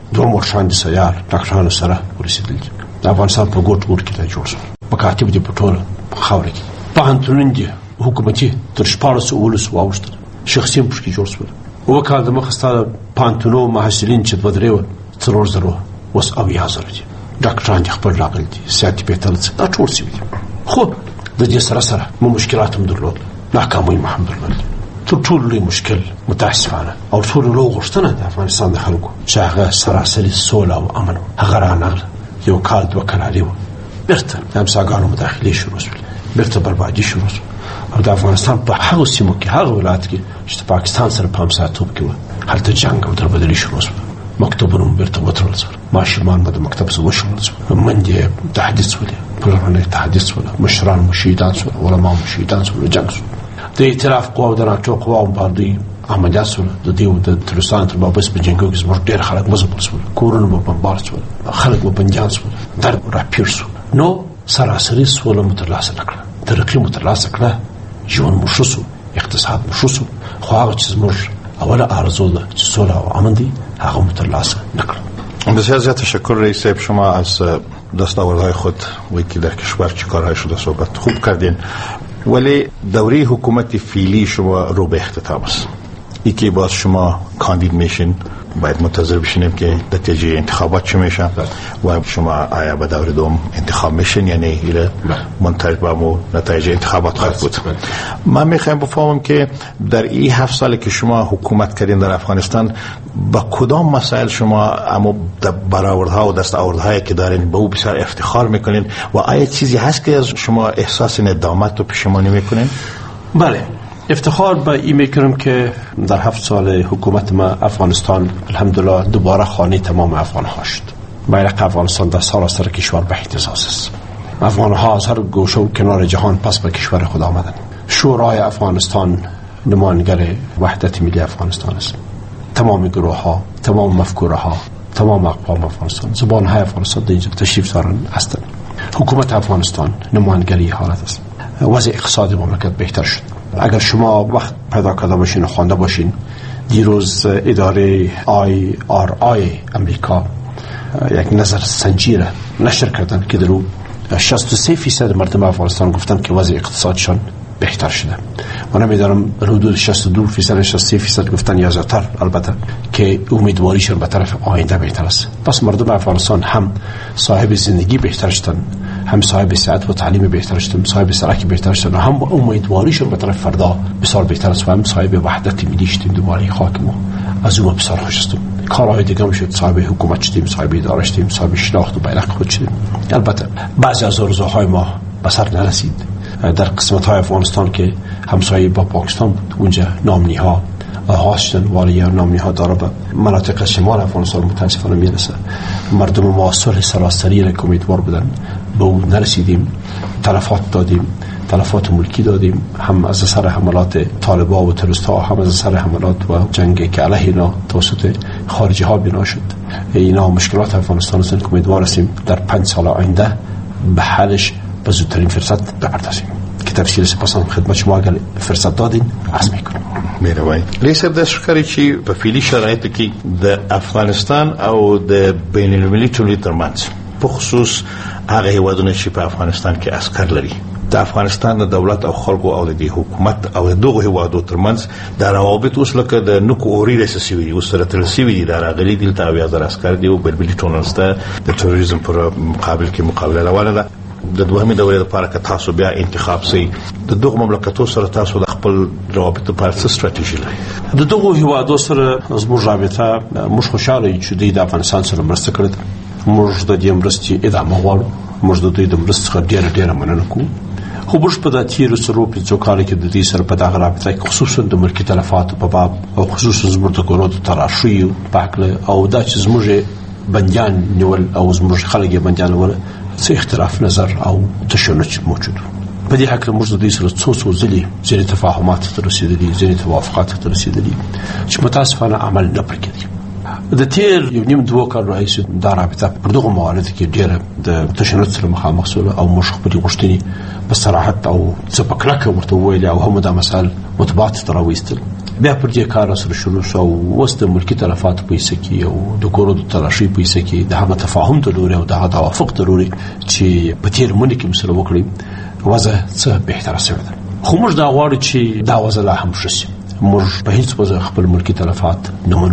دوه مرشان دي سيار ډاکټرانو سره ورسېدل. د افغانستان په ګوټ ګوټ کې دا جوړ شو. مکاتب دي په ټوله خاوره کې. پوهنتونونه دي حکومتي تر شپاړس اوولس واوښتل. شخصي پشکې جوړ شول. اوه کال د مخه ستا پوهنتونو محصلین چې دوه درې وو څلور زره اوس اویا زره دي. ډاکټران دي خپل راغلي دي، سرټیفیکټ دا ټول شوي دي. خو د دې سره سره مو مشکلات هم درلود، ناکامۍ هم هم درلود. تر ټولو لوی مشکل متاسفانه او ټولو لوی غوښتنه د افغانستان د خلکو چې هغه سراسري سوله او امن و، هغه رانغله. یو کال دوه کلالي وه، بېرته د همساګانو مداخلې شروع شولې، بېرته بربادي شروع شوه. او د افغانستان په هغو سیمو کې، هغه ولایت کې چې د پاکستان سره په همسایتوب کې وه، هلته جنګ او دربدري شروع شوه. مکتبونه هم بېرته وتړل شول، ماشومان به د مکتب څخه وشړل شول، میندې تهدید شولې، پلرونه تهدید شول، مشران مو شهیدان شول، علما مو شهیدان شول، جنګ شول. د ائتلاف قواو د ناټو قواو په دوی عملیات شول. د دې د ترکستان تر بابس په جنګو کې زموږ ډېر خلک وځپل شول، کورونه مو بمبار شول، خلک مو بندیان شول، درد راپیر شو. نو سراسري سوله مو ترلاسه نه کړه، ترقي مو ترلاسه کړه، ژوند مو ښه شو، اقتصاد مو ښه شو. خو هغه چې زموږ اوله آرزو ده چې سوله او امن دی، هغه مو ترلاسه نه کړه. بسیار زیاد تشکر رئیس صاحب. شما از دستاوردهای خود وکی در کشور چه کارهای شده صحبت خوب کردین، ولی دوره حکومت فعلی شما رو به اختتام است. ای که باز شما کاندید میشین، باید منتظر بشینیم که نتیجه انتخابات چه میشه و شما آیا به دور دوم انتخاب میشین یا نه. ایره منتظر با نتیجه انتخابات خواهد بود. من میخوایم بفهمم که در این هفت سالی که شما حکومت کردین در افغانستان، با کدام مسائل شما اما برآوردها و دستاوردهایی که دارین به او بسیار افتخار میکنین و آیا چیزی هست که از شما احساس ندامت و پشیمانی میکنین؟ بله، افتخار به این میکنم که در هفت سال حکومت ما افغانستان الحمدلله دوباره خانه تمام افغان ها شد. بیرق افغانستان در سراسر کشور به اهتزاز است. افغان ها از هر گوشه و کنار جهان پس به کشور خود آمدند. شورای افغانستان نمایندگر وحدت ملی افغانستان است. تمام گروه ها، تمام مفکوره ها، تمام اقوام افغانستان، زبان های افغانستان در اینجا تشریف دارند هستند. حکومت افغانستان نمایندگری حالت است. وضع اقتصادی مملکت بهتر شد. اگر شما وقت پیدا کرده باشین و خوانده باشین، دیروز اداره آی آر آی امریکا یک نظر سنجی را نشر کردن که در او شصت و سه فیصد مردم افغانستان گفتن که وضع اقتصادشان بهتر شده. من نمیدانم حدود شصت و دو فیصد شصت و سه فیصد گفتن یا زیادتر، البته که امیدواریشان به طرف آینده بهتر است. پس مردم افغانستان هم صاحب زندگی بهتر شدن، هم صاحب صحت و تعلیم بهتر شدن، صاحب سرک بهتر شدن، هم امیدواریشان به طرف فردا بسیار بهتر است و هم صاحب وحدت ملی شدیم. دوباره خاک ما از اون بسیار خوش هستم. کارهای دیگه هم شد، صاحب حکومت شدیم، صاحب اداره شدیم، صاحب شناخت و بیرق خود شدیم. البته بعضی از آرزوهای ما به سر نرسید. در قسمت های افغانستان که همسایه با پاکستان بود، اونجا نامنی ها هاشتن والی نامنی ها داره به مناطق شمال افغانستان متاسفانه میرسه. مردم ما صلح سراسری را که امیدوار بودن به اون نرسیدیم. تلفات دادیم، تلفات ملکی دادیم، هم از سر حملات طالبان و تروریست‌ها، هم از سر حملات و جنگی که علیه اینا توسط خارجی ها بنا شد. اینا مشکلات افغانستان است که امیدوار هستیم در پنج سال آینده به حلش به زودترین فرصت بپردازیم. که تفصیل سپاسم خدمت شما اگر فرصت دادین عرض میکنم. مهربانی. رئیس صاحب داسې ښکاري چې په فعلي شرایطو کې د افغانستان او د بین المللي ټولنې ترمنځ په خصوص هغه هیوادونه چې په افغانستان کې عسکر لري، د افغانستان د دولت او خلکو او د حکومت او دغه هیوادو ترمنځ د روابط اوس لکه د نکو اوري رسېږي دي، اوس سره ترسي دي، دا راغلي دلته اویا زره عسکر دي او بین المللي ټولنې د تروریزم پر مقابل کې مقابله روانه ده. د دوهمې دورې لپاره که تاسو بیا انتخاب سي، د دغه مملکتو سره تاسو د خپل روابط په اړه څه ستراتیژي لرئ؟ د دغه هیوادو سره زموږ رابطه موږ خوشاله یو چې دوی د افغانستان سره مرسته کړې ده. موږ د دې مرستې ادامه غواړو. موږ د دوی د مرستې څخه ډېره ډېره مننه کوو. خو موږ په دا تیرو څلورو پنځو کالو کې د دې سره په دغه رابطه کې خصوصا د ملکي تلفاتو په باب او خصوصا زموږ د کورونو د تراشیو په هکله او دا چې زموږ بندیان نیول او زموږ خلک یې بندیان نیول څه اختلاف نظر او تشنج موجود. په دې حق موږ د دې سره څو څو ځلې ځینې تفاهمات ته رسیدلي، ځینې توافقات ته رسیدلي چې متاسفانه عمل نه پرې کېږي. د تیر یو نیم دوه کال راهیسې دا رابطه پر دغه موارد کې ډېره د تشنج سره مخامخ شوه او موږ خپلې غوښتنې په صراحت او څه په کلکه ورته وویلې او هم دا مسایل مطبوعاتو ته راویستل. بیا پر دې کار سره شروع شو. اوس د ملکی تلفات پیسې کې او د کورو د تلاشي پیسې کې د هغه تفاهم ضروري او د توافق ضروري چې په تیر مونږ کې مسله وکړي وضع څه بهتره شوه ده. خو موږ دا غواړو چې دا وضع لا هم شي. موږ په هیڅ وجه خپل ملکی تلفات نه منو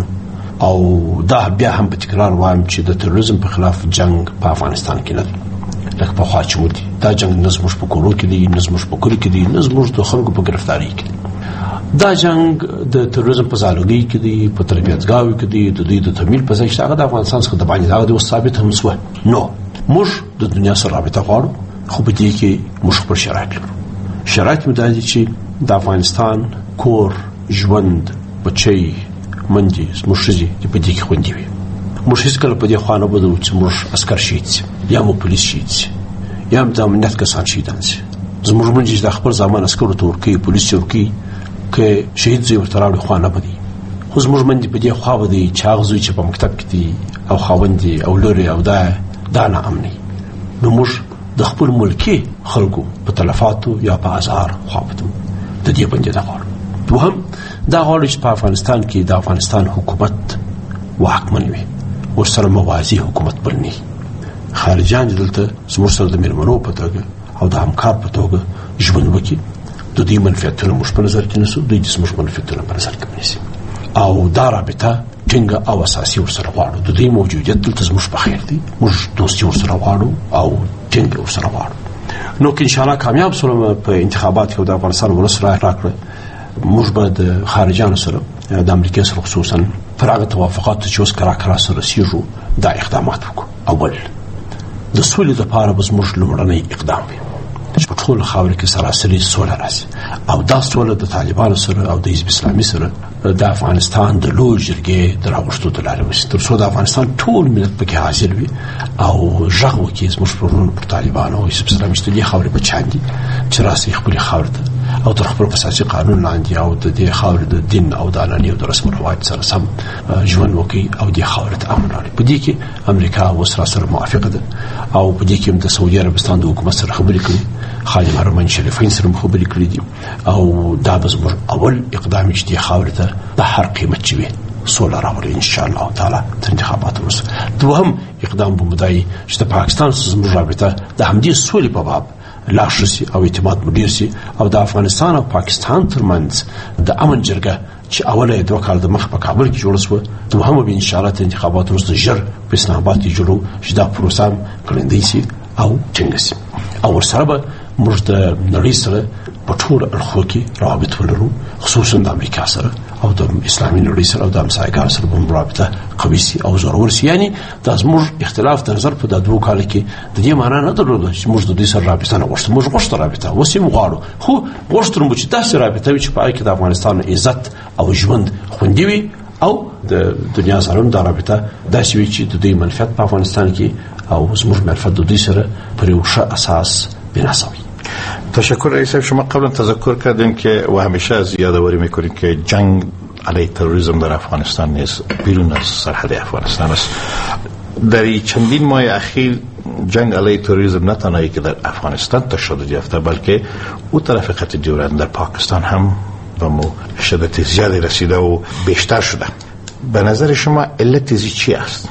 او دا بیا هم په تکرار وایم چې د تروریزم په خلاف جنگ په افغانستان کې نه دی لکه په خوا چې ودی. دا جنگ نه زموږ په کورو کې دی، نه زموږ په کلی کې دی، نه زموږ د خلکو په گرفتاری کې دی. دا جنگ د تروریزم په زالوګي کې دی، په تربیتګاوي کې دی، د دوی د تمویل په ځای چې هغه د افغانستان څخه د باندې هغه د ثابت هم شو. نو موږ د دنیا سره رابطه غواړو، خو په دې کې موږ خپل شرایط لرو. شرایط مو دي چې د افغانستان کور، ژوند، بچي، منځي، زموږ ښځې په دې کې خوندي وي. موږ هیڅ کله په دې خوا نه بدلو چې موږ عسکر شهید شي یا مو پولیس شهید شي یا هم د امنیت کسان شهیدان شي. زموږ منځي د خپل ځامن عسکرو ته ورکوي، پولیس ورکوي که شهید زوی ورته راوړي خوا نه بدي. خو زموږ منځي په دې خوا بدي چې هغه زوی چې په مکتب کې دي او خاوند دي او لورې او دا دا نه امني. نو موږ د خپل ملکي خلکو په تلفاتو یا په ازار خوا بدو. د دې باندې دا غواړو. دوهم دا غواړو چې په افغانستان کې د افغانستان حکومت واکمن وي، ورسره موازي حکومت بل نه. خارجان دلته زموږ سره د مېلمنو په توګه او د همکار په توګه ژوند وکړي. د دوی منفعتونه موږ په نظر کې نیسو، دوی د زموږ منفعتونه په نظر کې نیسي او دا رابطه ټینګه او اساسي ورسره غواړو. د دوی موجودیت دلته زموږ په خیر دی، موږ دوستي ورسره غواړو او ټینګه ورسره غواړو. نو که انشاءالله کامیاب شوم په انتخابات کې د افغانستان ولس رای راکړي، موږ به د خارجانو سره د امریکا سره خصوصا پر هغه توافقات چې اوس کرا کرا سره رسیږو دا اقدامات وکړو. اول د سولې لپاره به زموږ لومړنی اقدام وي چې په ټول خاور کې سراسري سوله راشي او دا سوله د طالبانو سره او د حزب اسلامي سره د افغانستان د لوی جرګې د راوښتو د لارې وشي، تر څو د افغانستان ټول ملت پکې حاضر وي او غږ وکړي زموږ پر ورونو پر طالبانو او حزب اسلامي چې دې خاورې بچیان دي چې راسي خپلې خاورې ته او تر خپل اساسي قانون لاندې او د دې خاورې د دین او د عنعنې او د رسم رواج سره سم ژوند وکړي او دې خاورې ته امن راوړي. په دې کې امریکا اوس راسره موافقه ده او په دې کې هم د سعودي عربستان د حکومت سره خبرې کړي، خادم حرمین شریفین سره خبرې کړې دي او دا به زموږ اول اقدام چې دې خاورې ته په هر قیمت چې وي سوله راوړي ان شاء الله تعالی تر انتخاباتو وروسته. دوهم اقدام به مدعي چې د پاکستان سره زموږ رابطه د همدې سولې په باب لا شي او اعتماد مدیر شي او د افغانستان او پاکستان ترمنځ د امن جرګه چې اوله دوه کال د مخ په کابل کې جوړ شو، دوهمه به ان شاء الله تر انتخاباتو وروسته ژر په اسلام آباد کې جوړو چې دا پروسه کړندې شي او څنګه شي او ورسره به موږ د نړۍ سره په ټول اړخو کې روابط ولرو، خصوصا د امریکا سره او د اسلامي نړۍ سره او د همسایګانو سره به رابطه قوي شي او زورور شي. یعنی دا زموږ اختلاف د نظر په دوه کال کې د دې معنی نه درلوده چې موږ د دې سره رابطه نه غوښتو، موږ غوښتو رابطه وسیم غواړو، خو غوښتو مو چې داسې رابطه وي چې په کې د افغانستان عزت او ژوند خوندي وي او د دنیا سره د رابطه داسې وي چې د دې منفعت په افغانستان کې او زموږ منفعت د دې سره پر یو ښه اساس بنا شوی. تشکر رئیس صاحب. شما قبلا تذکر کردیم که و همیشه از یادآوری میکنید که جنگ علیه تروریسم در افغانستان نیست، بیرون از سرحد افغانستان است. در این چندین ماه اخیر جنگ علیه تروریسم نه تنهایی که در افغانستان تشدد یافته بلکه او طرف خط دیورند در پاکستان هم به شدت زیادی رسیده و بیشتر شده. به نظر شما علت ازی چی است؟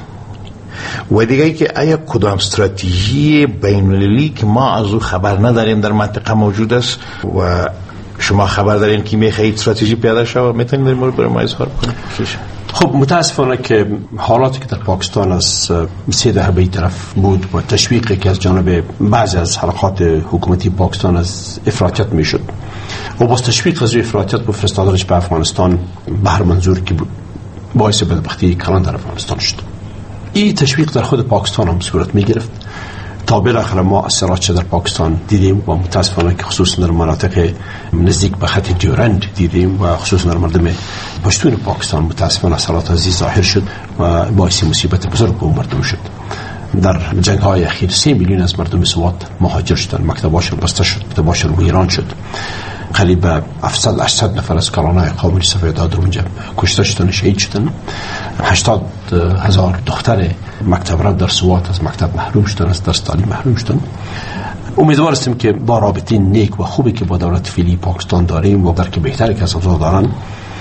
و دیگه ای که آیا کدام استراتژی بین‌المللی که ما از او خبر نداریم در منطقه موجود است و شما خبر دارین که میخواهید استراتژی پیاده شود، میتونید در مورد برای ما اظهار کنید؟ خب متاسفانه که حالاتی که در پاکستان از سه دهه به این طرف بود و تشویقی که از جانب بعضی از حلقات حکومتی پاکستان از افراطیت میشد و باز تشویق از افراطیت به فرستادنش به افغانستان به هر منظور که بود باعث بدبختی کلان در افغانستان شد. این تشویق در خود پاکستان هم صورت می گرفت تا بالاخره ما اثراتش در پاکستان دیدیم و متاسفانه که خصوصا در مناطق نزدیک به خط دیورند دیدیم و خصوصا در مردم پشتون پاکستان متاسفانه اثرات ازی ظاهر شد و باعث مصیبت بزرگ به مردم شد. در جنگ های اخیر سه میلیون از مردم سوات مهاجر شدند، مکتباشون بسته شد، مکتباشون ویران شد، قریب هفتصد هشتصد نفر از کارانای قومی سفیداد رو اونجا کشته شدن، شهید شدن. هشتاد هزار دختر مکتب رد در سوات از مکتب محروم شدن، از درس تعلیم محروم شدن. امیدوار هستیم که با رابطه نیک و خوبی که با دولت فعلی پاکستان داریم و درک بهتری که از اوضاع دارن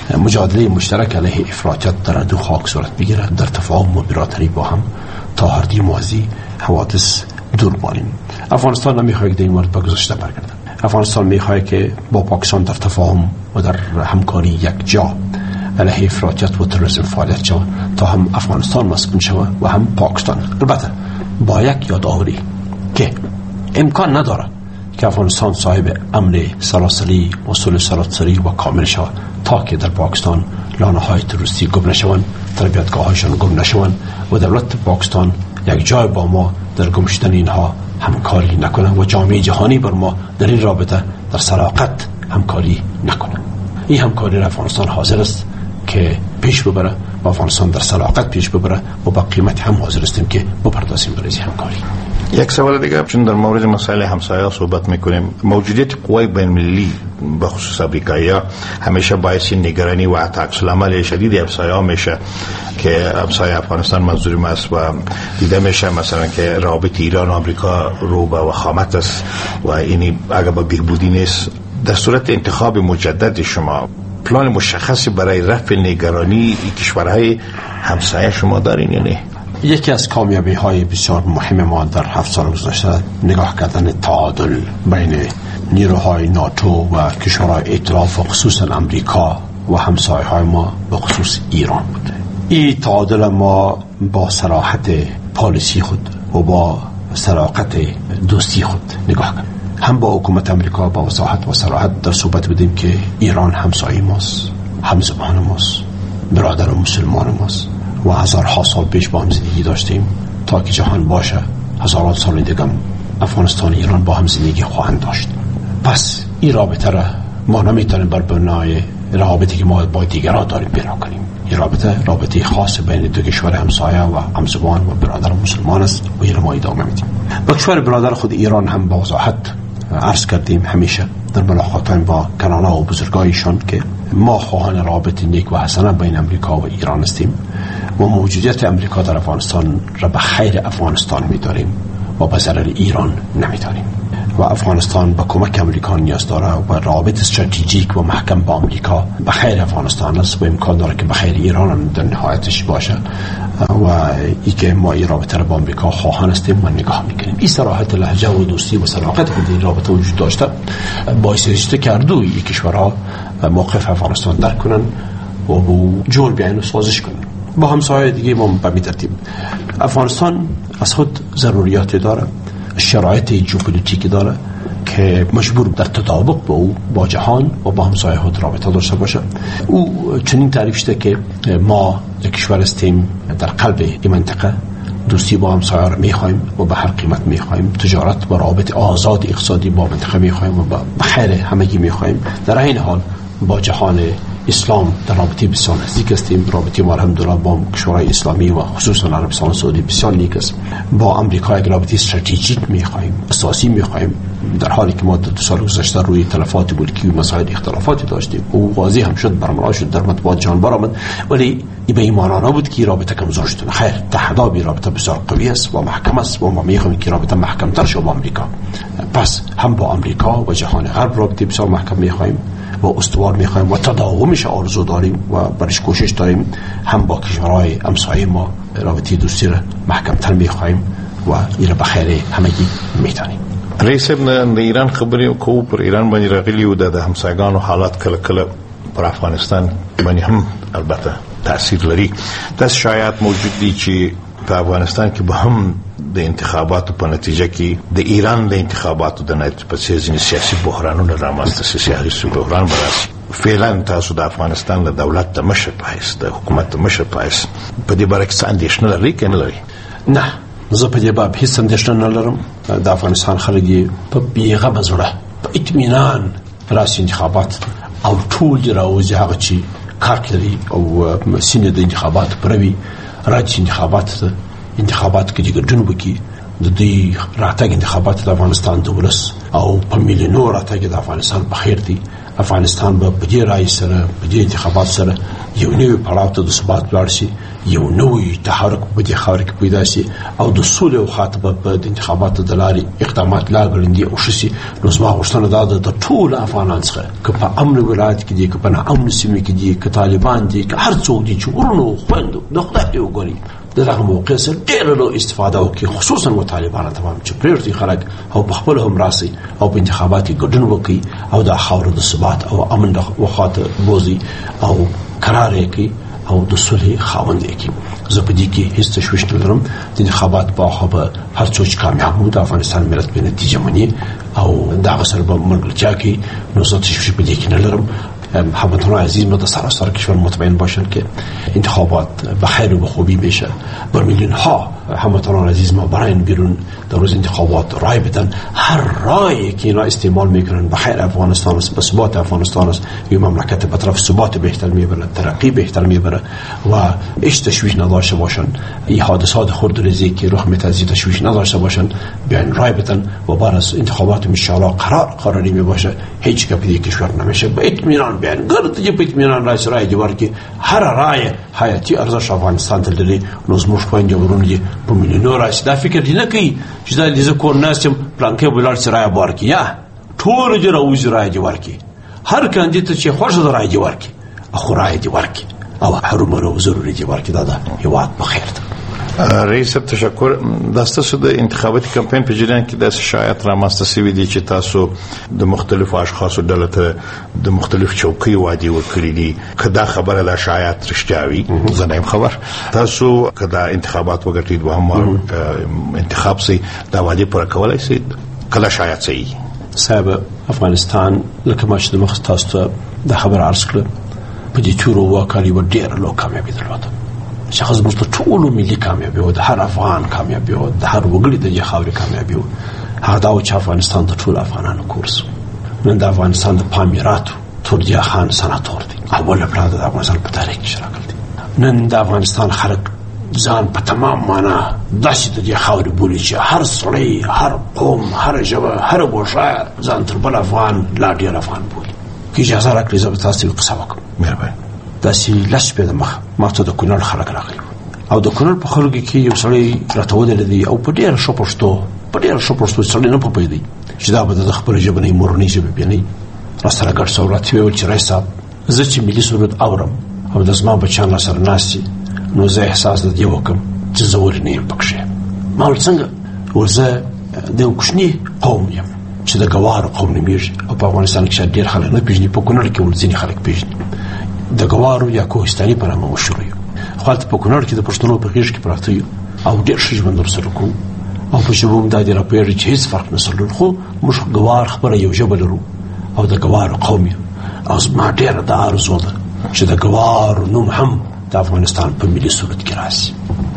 مجادله مشترک علیه افراطیت در دو خاک صورت میگیره، در تفاهم و برادری با هم تا هردی ماضی حوادث دور بانیم. افغانستان نمیخواد که در این مورد به گذشته برگرده. افغانستان میخواد که با پاکستان در تفاهم و در همکاری یک جا علیه افراطیت و تروریسم فعالیت شود تا هم افغانستان مسکون شود و هم پاکستان. البته با یک یادآوری که امکان نداره که افغانستان صاحب امن سراسری و صلح سراسری و کامل شود تا که در پاکستان لانه های تروریستی گم نشوند، تربیتگاه هایشان گم نشوند و دولت پاکستان یک جای با ما در گم شدن اینها همکاری نکنه و جامعه جهانی بر ما در این رابطه در صداقت همکاری نکنه. این همکاری را افغانستان حاضر است که پیش ببره و افغانستان در صداقت پیش ببره و با قیمت هم حاضر استیم که بپردازیم برای همکاری. یک سوال دیگه، چون در مورد مسائل همسایه صحبت میکنیم، موجودیت قوای بین المللی به خصوص امریکایی‌ها همیشه باعث نگرانی و عکس العمل شدید همسایه‌ها میشه که همسایه افغانستان منظورم است و دیده میشه مثلا که رابطه ایران و آمریکا رو به وخامت است و اینی اگر با بهبودی نیست. در صورت انتخاب مجدد شما پلان مشخصی برای رفع نگرانی کشورهای همسایه شما دارین یا نه؟ یکی از کامیابی های بسیار مهم ما در هفت سال گذشته نگاه کردن تعادل بین نیروهای ناتو و کشورهای ائتلاف و خصوصا امریکا و همسایه های ما به خصوص ایران بود. این تعادل ما با صراحت پالیسی خود و با صراحت دوستی خود نگاه کرد. هم با حکومت امریکا با وضاحت و صراحت در صحبت بودیم که ایران همسایه ماست، همزبان ماست، برادر و مسلمان ماست و هزارها سال پیش با هم زندگی داشتیم تا که جهان باشه هزاران سال دیگه افغانستان و ایران با هم زندگی خواهند داشت. پس این رابطه را ما نمیتونیم بر بنای رابطی که ما با دیگران داریم بنا کنیم. این رابطه رابطه خاص بین دو کشور همسایه و همزبان و برادر و مسلمان است و این ما ادامه میدیم. با کشور برادر خود ایران هم با وضاحت عرض کردیم همیشه در ملاقاتایم با کنانا و بزرگایشان که ما خواهان رابطه نیک و حسنه بین امریکا و ایران هستیم و موجودیت امریکا در افغانستان را به خیر افغانستان می‌داریم و به ضرر ایران نمی‌داریم و افغانستان با کمک امریکا نیاز داره و رابط استراتژیک و محکم با امریکا به خیر افغانستان است و امکان داره که به خیر ایران هم در نهایتش باشه و ای که ما این رابطه را با امریکا خواهان هستیم و نگاه میکنیم. این صراحت لهجه و دوستی و صداقت که این رابطه وجود داشته باعث شده که اردوی این کشورها موقف افغانستان درک کنن و با جول بیاین و سازش کنن. با همسایه دیگه ما به می ترتیب افغانستان از خود ضروریات داره، شرایط ژئوپلیتیکی داره که مجبور در تطابق با او با جهان و با همسایه خود رابطه داشته باشه. او چنین تعریف شده که ما یک کشور هستیم در قلب این منطقه، دوستی با همسایه را میخوایم و به هر قیمت میخوایم، تجارت و رابط آزاد اقتصادی با منطقه میخوایم و به خیر همگی میخوایم. در این حال با جهان اسلام در رابطه بسیار نزدیک هستیم. رابطه ما الحمدلله با کشورهای اسلامی و خصوصا عربستان سعودی بسیار نیک است. با امریکا یک رابطه استراتژیک میخوایم، اساسی میخوایم، در حالی که ما دو سال گذشته روی تلفات ملکی و مسائل اختلافاتی داشتیم و واضح هم شد، برآمد شد، در مطبوعات جهان برآمد، ولی این به این معنا نبود که رابطه کمزور شد. خیر، تحداب رابطه بسیار قوی است و محکم است و ما میخوایم که رابطه محکم تر شه با امریکا. پس هم با امریکا و جهان غرب رابطه بسیار محکم میخوایم و استوار میخوایم و تداومش آرزو داریم و برش کوشش داریم. هم با کشورهای همسایه ما رابطه دوستی را محکم تر میخوایم و این را بخیر همگی میتونیم. رئیس ابن ایران خبری کو پر ایران باندې راغلی و د همسایگانو حالات کله کله پر افغانستان باندې هم البته تاثیر لري. تاسو شاید موجود دي چې په افغانستان کې به هم د انتخاباتو په نتیجه کې د ایران د انتخاباتو د نتیجې په څیر سیاسي بحرانونه رامنځته شي، سیاسي بحران براسي. فعلا تاسو د افغانستان د دولت د مشر په حیث د حکومت د مشر په حیث په دې باره کې څه اندېښنه لرئ که نه لرئ؟ نه، زه په دې باب هیڅ اندېښنه نه لرم. د افغانستان خلک یې په بېغمه زړه په اطمینان راسي انتخابات او ټول دې راوځي هغه چې کار کوي او سینې د انتخاباتو پروي راځي انتخابات انتخابات کې د جنوب کې د دې راتګ انتخابات د افغانستان د ولس او په میلیونو راتګ د افغانستان په خیر دي. افغانستان به په دې رای سره په دې انتخابات سره یو نوی پړاو ته د ثبات لاړ شي، یو نوې تحرک په دې خاور کې پیدا شي او د سولې او خاطبه په انتخاباتو د لارې اقدامات لا ګړندي او شسي. نو زما غوښتنه دا ده د ټول افغانان څخه که په امن ولایت کې دي که په ناامن سیمه کې دي که طالبان دي که هر څوک دي چې ورونو خويندو د خدای وګوري دغه موقع سره ډېر له استفاده وکړي، خصوصا و طالبان تمام چې پریورټي خلک او په خپل هم راسي او په انتخاباتي ګډون وکړي او د خاور د ثبات او امن د وخت بوزي او قرار یې او د صلح خاوند یې. زه په دې کې هیڅ تشویش نه لرم. د انتخابات په خبره هر څوک کامیاب وو د افغانستان ملت په نتیجه مني او دا غسر به مرګلچا کې نو زه تشویش په دې کې نه لرم. هموطنان عزیز ما در سراسر کشور مطمئن باشند که انتخابات بخیر و بخوبی بشه. بر میلیون ها هموطنان عزیز ما برای این بیرون در روز انتخابات رای بدن. هر رایی که اینا استعمال میکنن بخیر افغانستان است، به ثبات افغانستان است، این مملکت به طرف ثبات بهتر میبره، ترقی بهتر میبره و هیچ تشویش نداشته باشن. این حادثات خردریزی که رخ میده از تشویش نداشته باشن، بیاین رای بدن و بعد از انتخابات ان شاء الله قرار قراری میباشه. هیچ کپی کشور نمیشه به اطمینان بیان ګرځي چې په اطمینان راشي رای دی ورکی هر رای حیاتي ارزښت افغانستان ته لري. نو زموږ خويندې ورونه دي په مليونو راشي دا فکر نه کوي چې دا د ذکر ناس پلان کې بلار سره رای ورکی یا ټول جره وز رای دی ورکی هر کاندید چې خوښ د رای دی ورکی اخو رای دی ورکی او حرمه ضروري دی ورکی دا دا هیواد په خیر ده. رئیس تشکر. داسته د انتخاباتي کمپاین په جریان کې د شایعات رامنځته شوي دي چې تاسو د مختلفو اشخاصو ډله ته د مختلف چوکۍ وعدې ورکړي دي. کدا خبره د شایعات رښتیاوي زه نه خبر. تاسو کدا انتخابات وګټئ دوهم انتخاب سي دا وعده پر کولای شي کله شایعات سي صاحب افغانستان لکه ما چې د مخ تاسو د خبر عرض کړ په دې تورو واکالي و ډېر لو کامیابی درلوده. شخص مست ټول ملي کامیابی او د هر افغان کامیابی او د هر وګړي د خاورې کامیابی او هغه دا چې افغانستان د ټول افغانانو کورس. نن د افغانستان د پامیراتو تورجیا خان سناتور دی اول پلان د افغانستان په تاریخ کې شراکت دی. نن د افغانستان خلک ځان په تمام معنا داسې د خاورې بولي چې هر سړی هر قوم هر ژبه هر ګوښه ځان تر بل افغان لا ډېر افغان بولي. کې اجازه راکړئ زه به تاسو ته قصه وکړم. مهرباني. داسې لس په مخ ما ته د کونړ خلک راغلي او د کونړ په خلکو کې یو سړی راته ودرېدی او په ډېره ښه پښتو په ډېره ښه پښتو سړی نه پوهېدی چې دا به د خپله ژبه نه مورنۍ ژبې بیا نه راسره ګډ شو. راته ویل چې رئیس صاحب زه چې ملي سرود اورم او د زما بچیان راسره ناست دي نو زه احساس د دې وکړم چې زه ولې نه یم پکښې. ما ویل څنګه؟ ویل زه د یو کوچني قوم یم چې د ګوارو قوم نومېږي او په افغانستان کې ډېر خلک نه پېژني. په کونړ کې ول ځینې خلک پېژني د ګوارو یا کوهستاني په نامه مشهور یو. خو هلته په کونړ کې د پښتنو په غېږ کې پراته یو او ډېر ښه ژوند ورسره کوو او په ژبو هم دا دې راپوهېږي چې هېڅ فرق نسر لرو. خو موږ ګوار خپله یو ژبه لرو او د ګوارو قوم یو او زما ډېره دا ارزو ده چې د ګوارو نوم هم د افغانستان په ملي سرود کې راسي.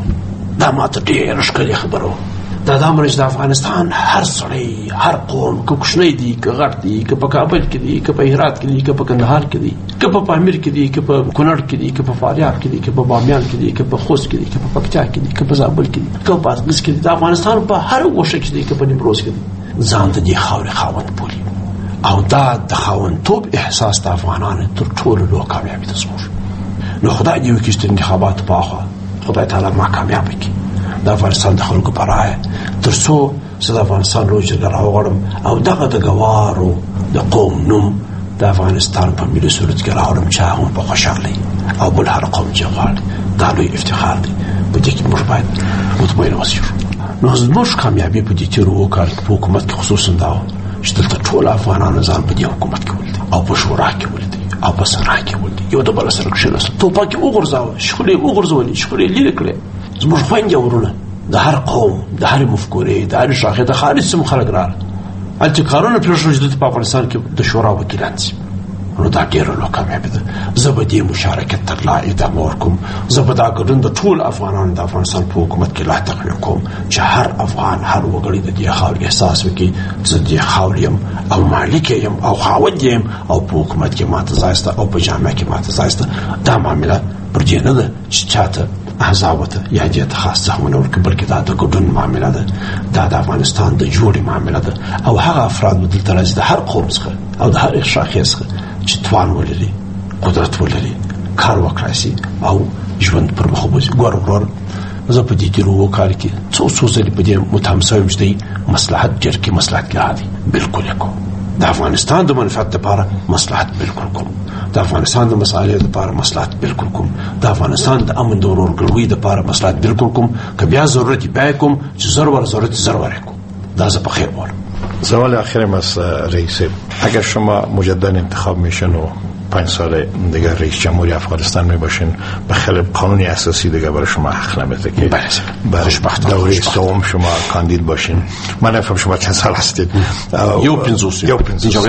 دا ماته ډېره ښکلې خبره وه. دا د امر د افغانستان هر سړی هر قوم که کوچنی دی که غټ دی که په کابل کې دی که په هرات کې دی که په کندهار کې دی که په پامیر کې دی که په کونړ کې دی که په فاریاب کې دی که په بامیان کې دی که په خوست کې دی که په پکتیا کې دی که په زابل کې دی که په ادغیس کې دی. د افغانستان په هر ګوشه کې دی که په نیمروز کې دی ځان د دې خاورې خاوند بولي او دا د خاوندتوب احساس د افغانانو تر ټولو لوی کامیابي ده زموږ. نو خدای دې وکړي چې انتخابات په اخوا خدای تعالی ما کامیاب کړي د افغانستان د خلکو په رایه تر څو زه د افغانستان لوی جرګه راوغواړم او دغه د ګوارو د قوم نوم د افغانستان په ملي سرود کې راوړم چې هغه په خوشحالۍ او بل هر قوم چې غواړي دا لوی افتخار دی. په دې کې موږ باید مطمئن اوسو. نو زموږ کامیابي په دې تېرو اوو کالو په حکومت کې خصوصا دا وه چې دلته ټول افغانانو ځان په دې حکومت کې ولیدي او په شورا کې ولیدي او په سنا کې ولیدي یو د بل سره کښېناستل توپک یې وغورځاوه شخړې یې وغورځولې شخړې یې لرې کړې. زموږ خویندې ورونه د هر قوم د هر مفکورې د هر شاخې د خارج سم خلک راغله هلته کارونه پرېښول چې دلته په افغانستان کې د شورا وکیلان شي. نو دا ډېره لویه کامیابي ده. زه به دې مشارکت ته لا ادامه ورکوم. زه به دا ګډون د ټول افغانانو د افغانستان په حکومت کې لا تقویه کوم چې هر افغان هر وګړی د دې خاورې احساس وکړي زه دې خاورې یم او مالک یم او خاوند یم او په حکومت کې ماته ځای شته او په جامعه کې ماته ځای شته. دا معامله پر دې نه ده چې چاته احزاب ته یا دې ته خاص زخمونه ورکړي بلکې دا د ګډون معامله ده. دا د افغانستان د جوړې معامله ده او هغه افراد به دلته راځي د هر قوم څخه او د هر شاخې څخه چې توان ولري قدرت ولري کار وکړای شي او ژوند پر مخ وځي. ګور ورور زه په دې تیرو کال کې څو څو ځلې په دې متهمسه وم چې مصلحت جرګې مصلحت کې بالکل یکو د افغانستان د منفعت لپاره مصلحت بالکل کوم، د افغانستان د مصالحو لپاره مصلحت بالکل کوم، د افغانستان د امن د ورورګلوۍ لپاره مصلحت بالکل کوم. که بیا ضرورت بیا کوم چې ضرور ضرورت ضرور کوم. دا زه په خیر بولم. سوال آخرم از رئیس، اگر شما مجددا انتخاب میشن و پنج سال دیگر رئیس جمهوری افغانستان می باشین، به خلاف قانون اساسی دیگه برای شما حق نمیده که برای دوره سوم شما کاندید باشین. من نفهم شما چند سال هستید؟ یو پنځوس یو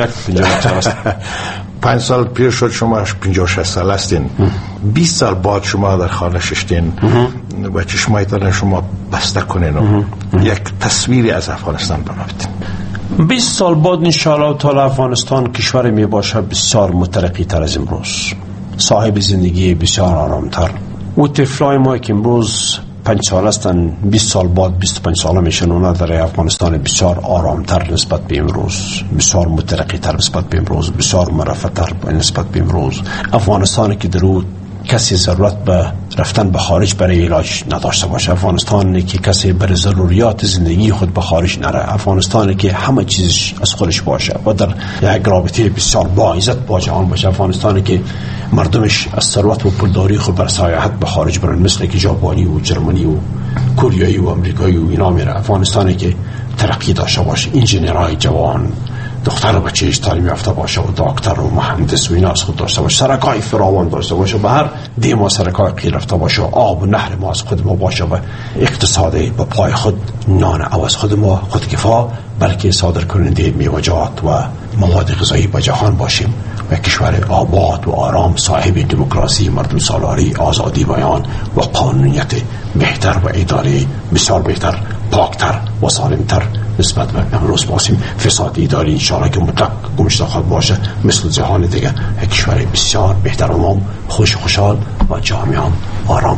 پنځوس پنج سال پیر شد شما پنجاه و شش سال هستین. بیست سال بعد شما در خانه ششتین و چشمایتان شما بسته کنین و یک تصویری از افغانستان بنابید. بیست سال بعد انشاءالله تعالی افغانستان کشور می باشه بسیار مترقی تر از امروز، صاحب زندگی بسیار آرامتر. و طفلای ما که امروز پنج سال هستن بیست سال بعد بیست و پنج ساله میشن، اونا در افغانستان بسیار آرامتر نسبت به امروز، بسیار مترقی تر نسبت به امروز، بسیار مرفع‌تر نسبت به امروز. افغانستانی که درو کسی ضرورت به رفتن به خارج برای علاج نداشته باشه، افغانستانی که کسی برای ضروریات زندگی خود به خارج نره، افغانستانی که همه چیزش از خودش باشه و در یک رابطه بسیار با عزت با جهان باشه، افغانستانی که مردمش از ثروت و پولداری خود بر سیاحت به خارج برن، مثل که ژاپنی و جرمنی و کوریایی و امریکایی و اینا میره. افغانستانی که ترقی داشته باشه، انجینرهای جوان، دختر و بچه‌اش تعلیم یافته باشه و دکتر و مهندس و اینا از خود داشته باشه، سرکای فراوان داشته باشه، به هر دیما سرکای قیر رفته باشه، آب و نهر ما از خود ما باشه و اقتصادی با پای خود نان او از خود ما خودکفا، بلکه صادر کننده میوه‌جات و مواد غذایی به جهان باشیم و کشور آباد و آرام، صاحب دموکراسی، مردم سالاری، آزادی بیان و قانونیت بهتر و اداره بسیار بهتر، پاکتر و سالمتر نسبت به امروز باشیم. فساد اداری انشاءالله که مطلق گمشته خواهد باشه، مثل جهان دیگه یک کشور بسیار بهتر و خوش خوشحال و جامعه آرام.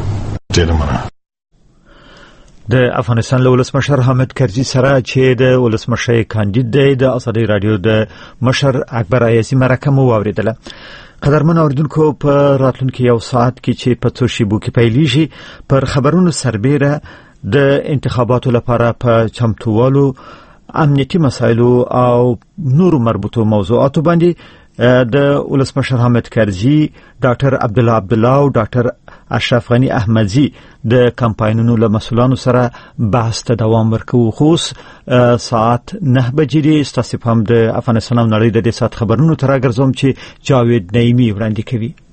د افغانستان له ولسمشر حامد کرزي سره چې د ولسمشر کاندید دی د ازادي رادیو د مشر اکبر ایاسي مرکه مو واوریدله. قدرمن اوریدونکو، په راتلونکي یو ساعت کې چې په څو شیبو کې پیلیږي پر خبرونو سربیره د انتخاباتو لپاره په چمتووالو، امنیتي مسایلو او نورو مربوطو موضوعاتو باندې د ولسمشر حامد کرزي، ډاکټر عبد الله عبد الله او ډاکټر اشرف غنی احمدزي د کمپاینونو له مسؤلانو سره بحث ته دوام ورکوي. خو ساعت نه بجې دی. ستاسو په هم د افغانستان او نړۍ د دې ساعت خبرونو تر راګرځوم چې جاوید نعیمي وړاندې کوي.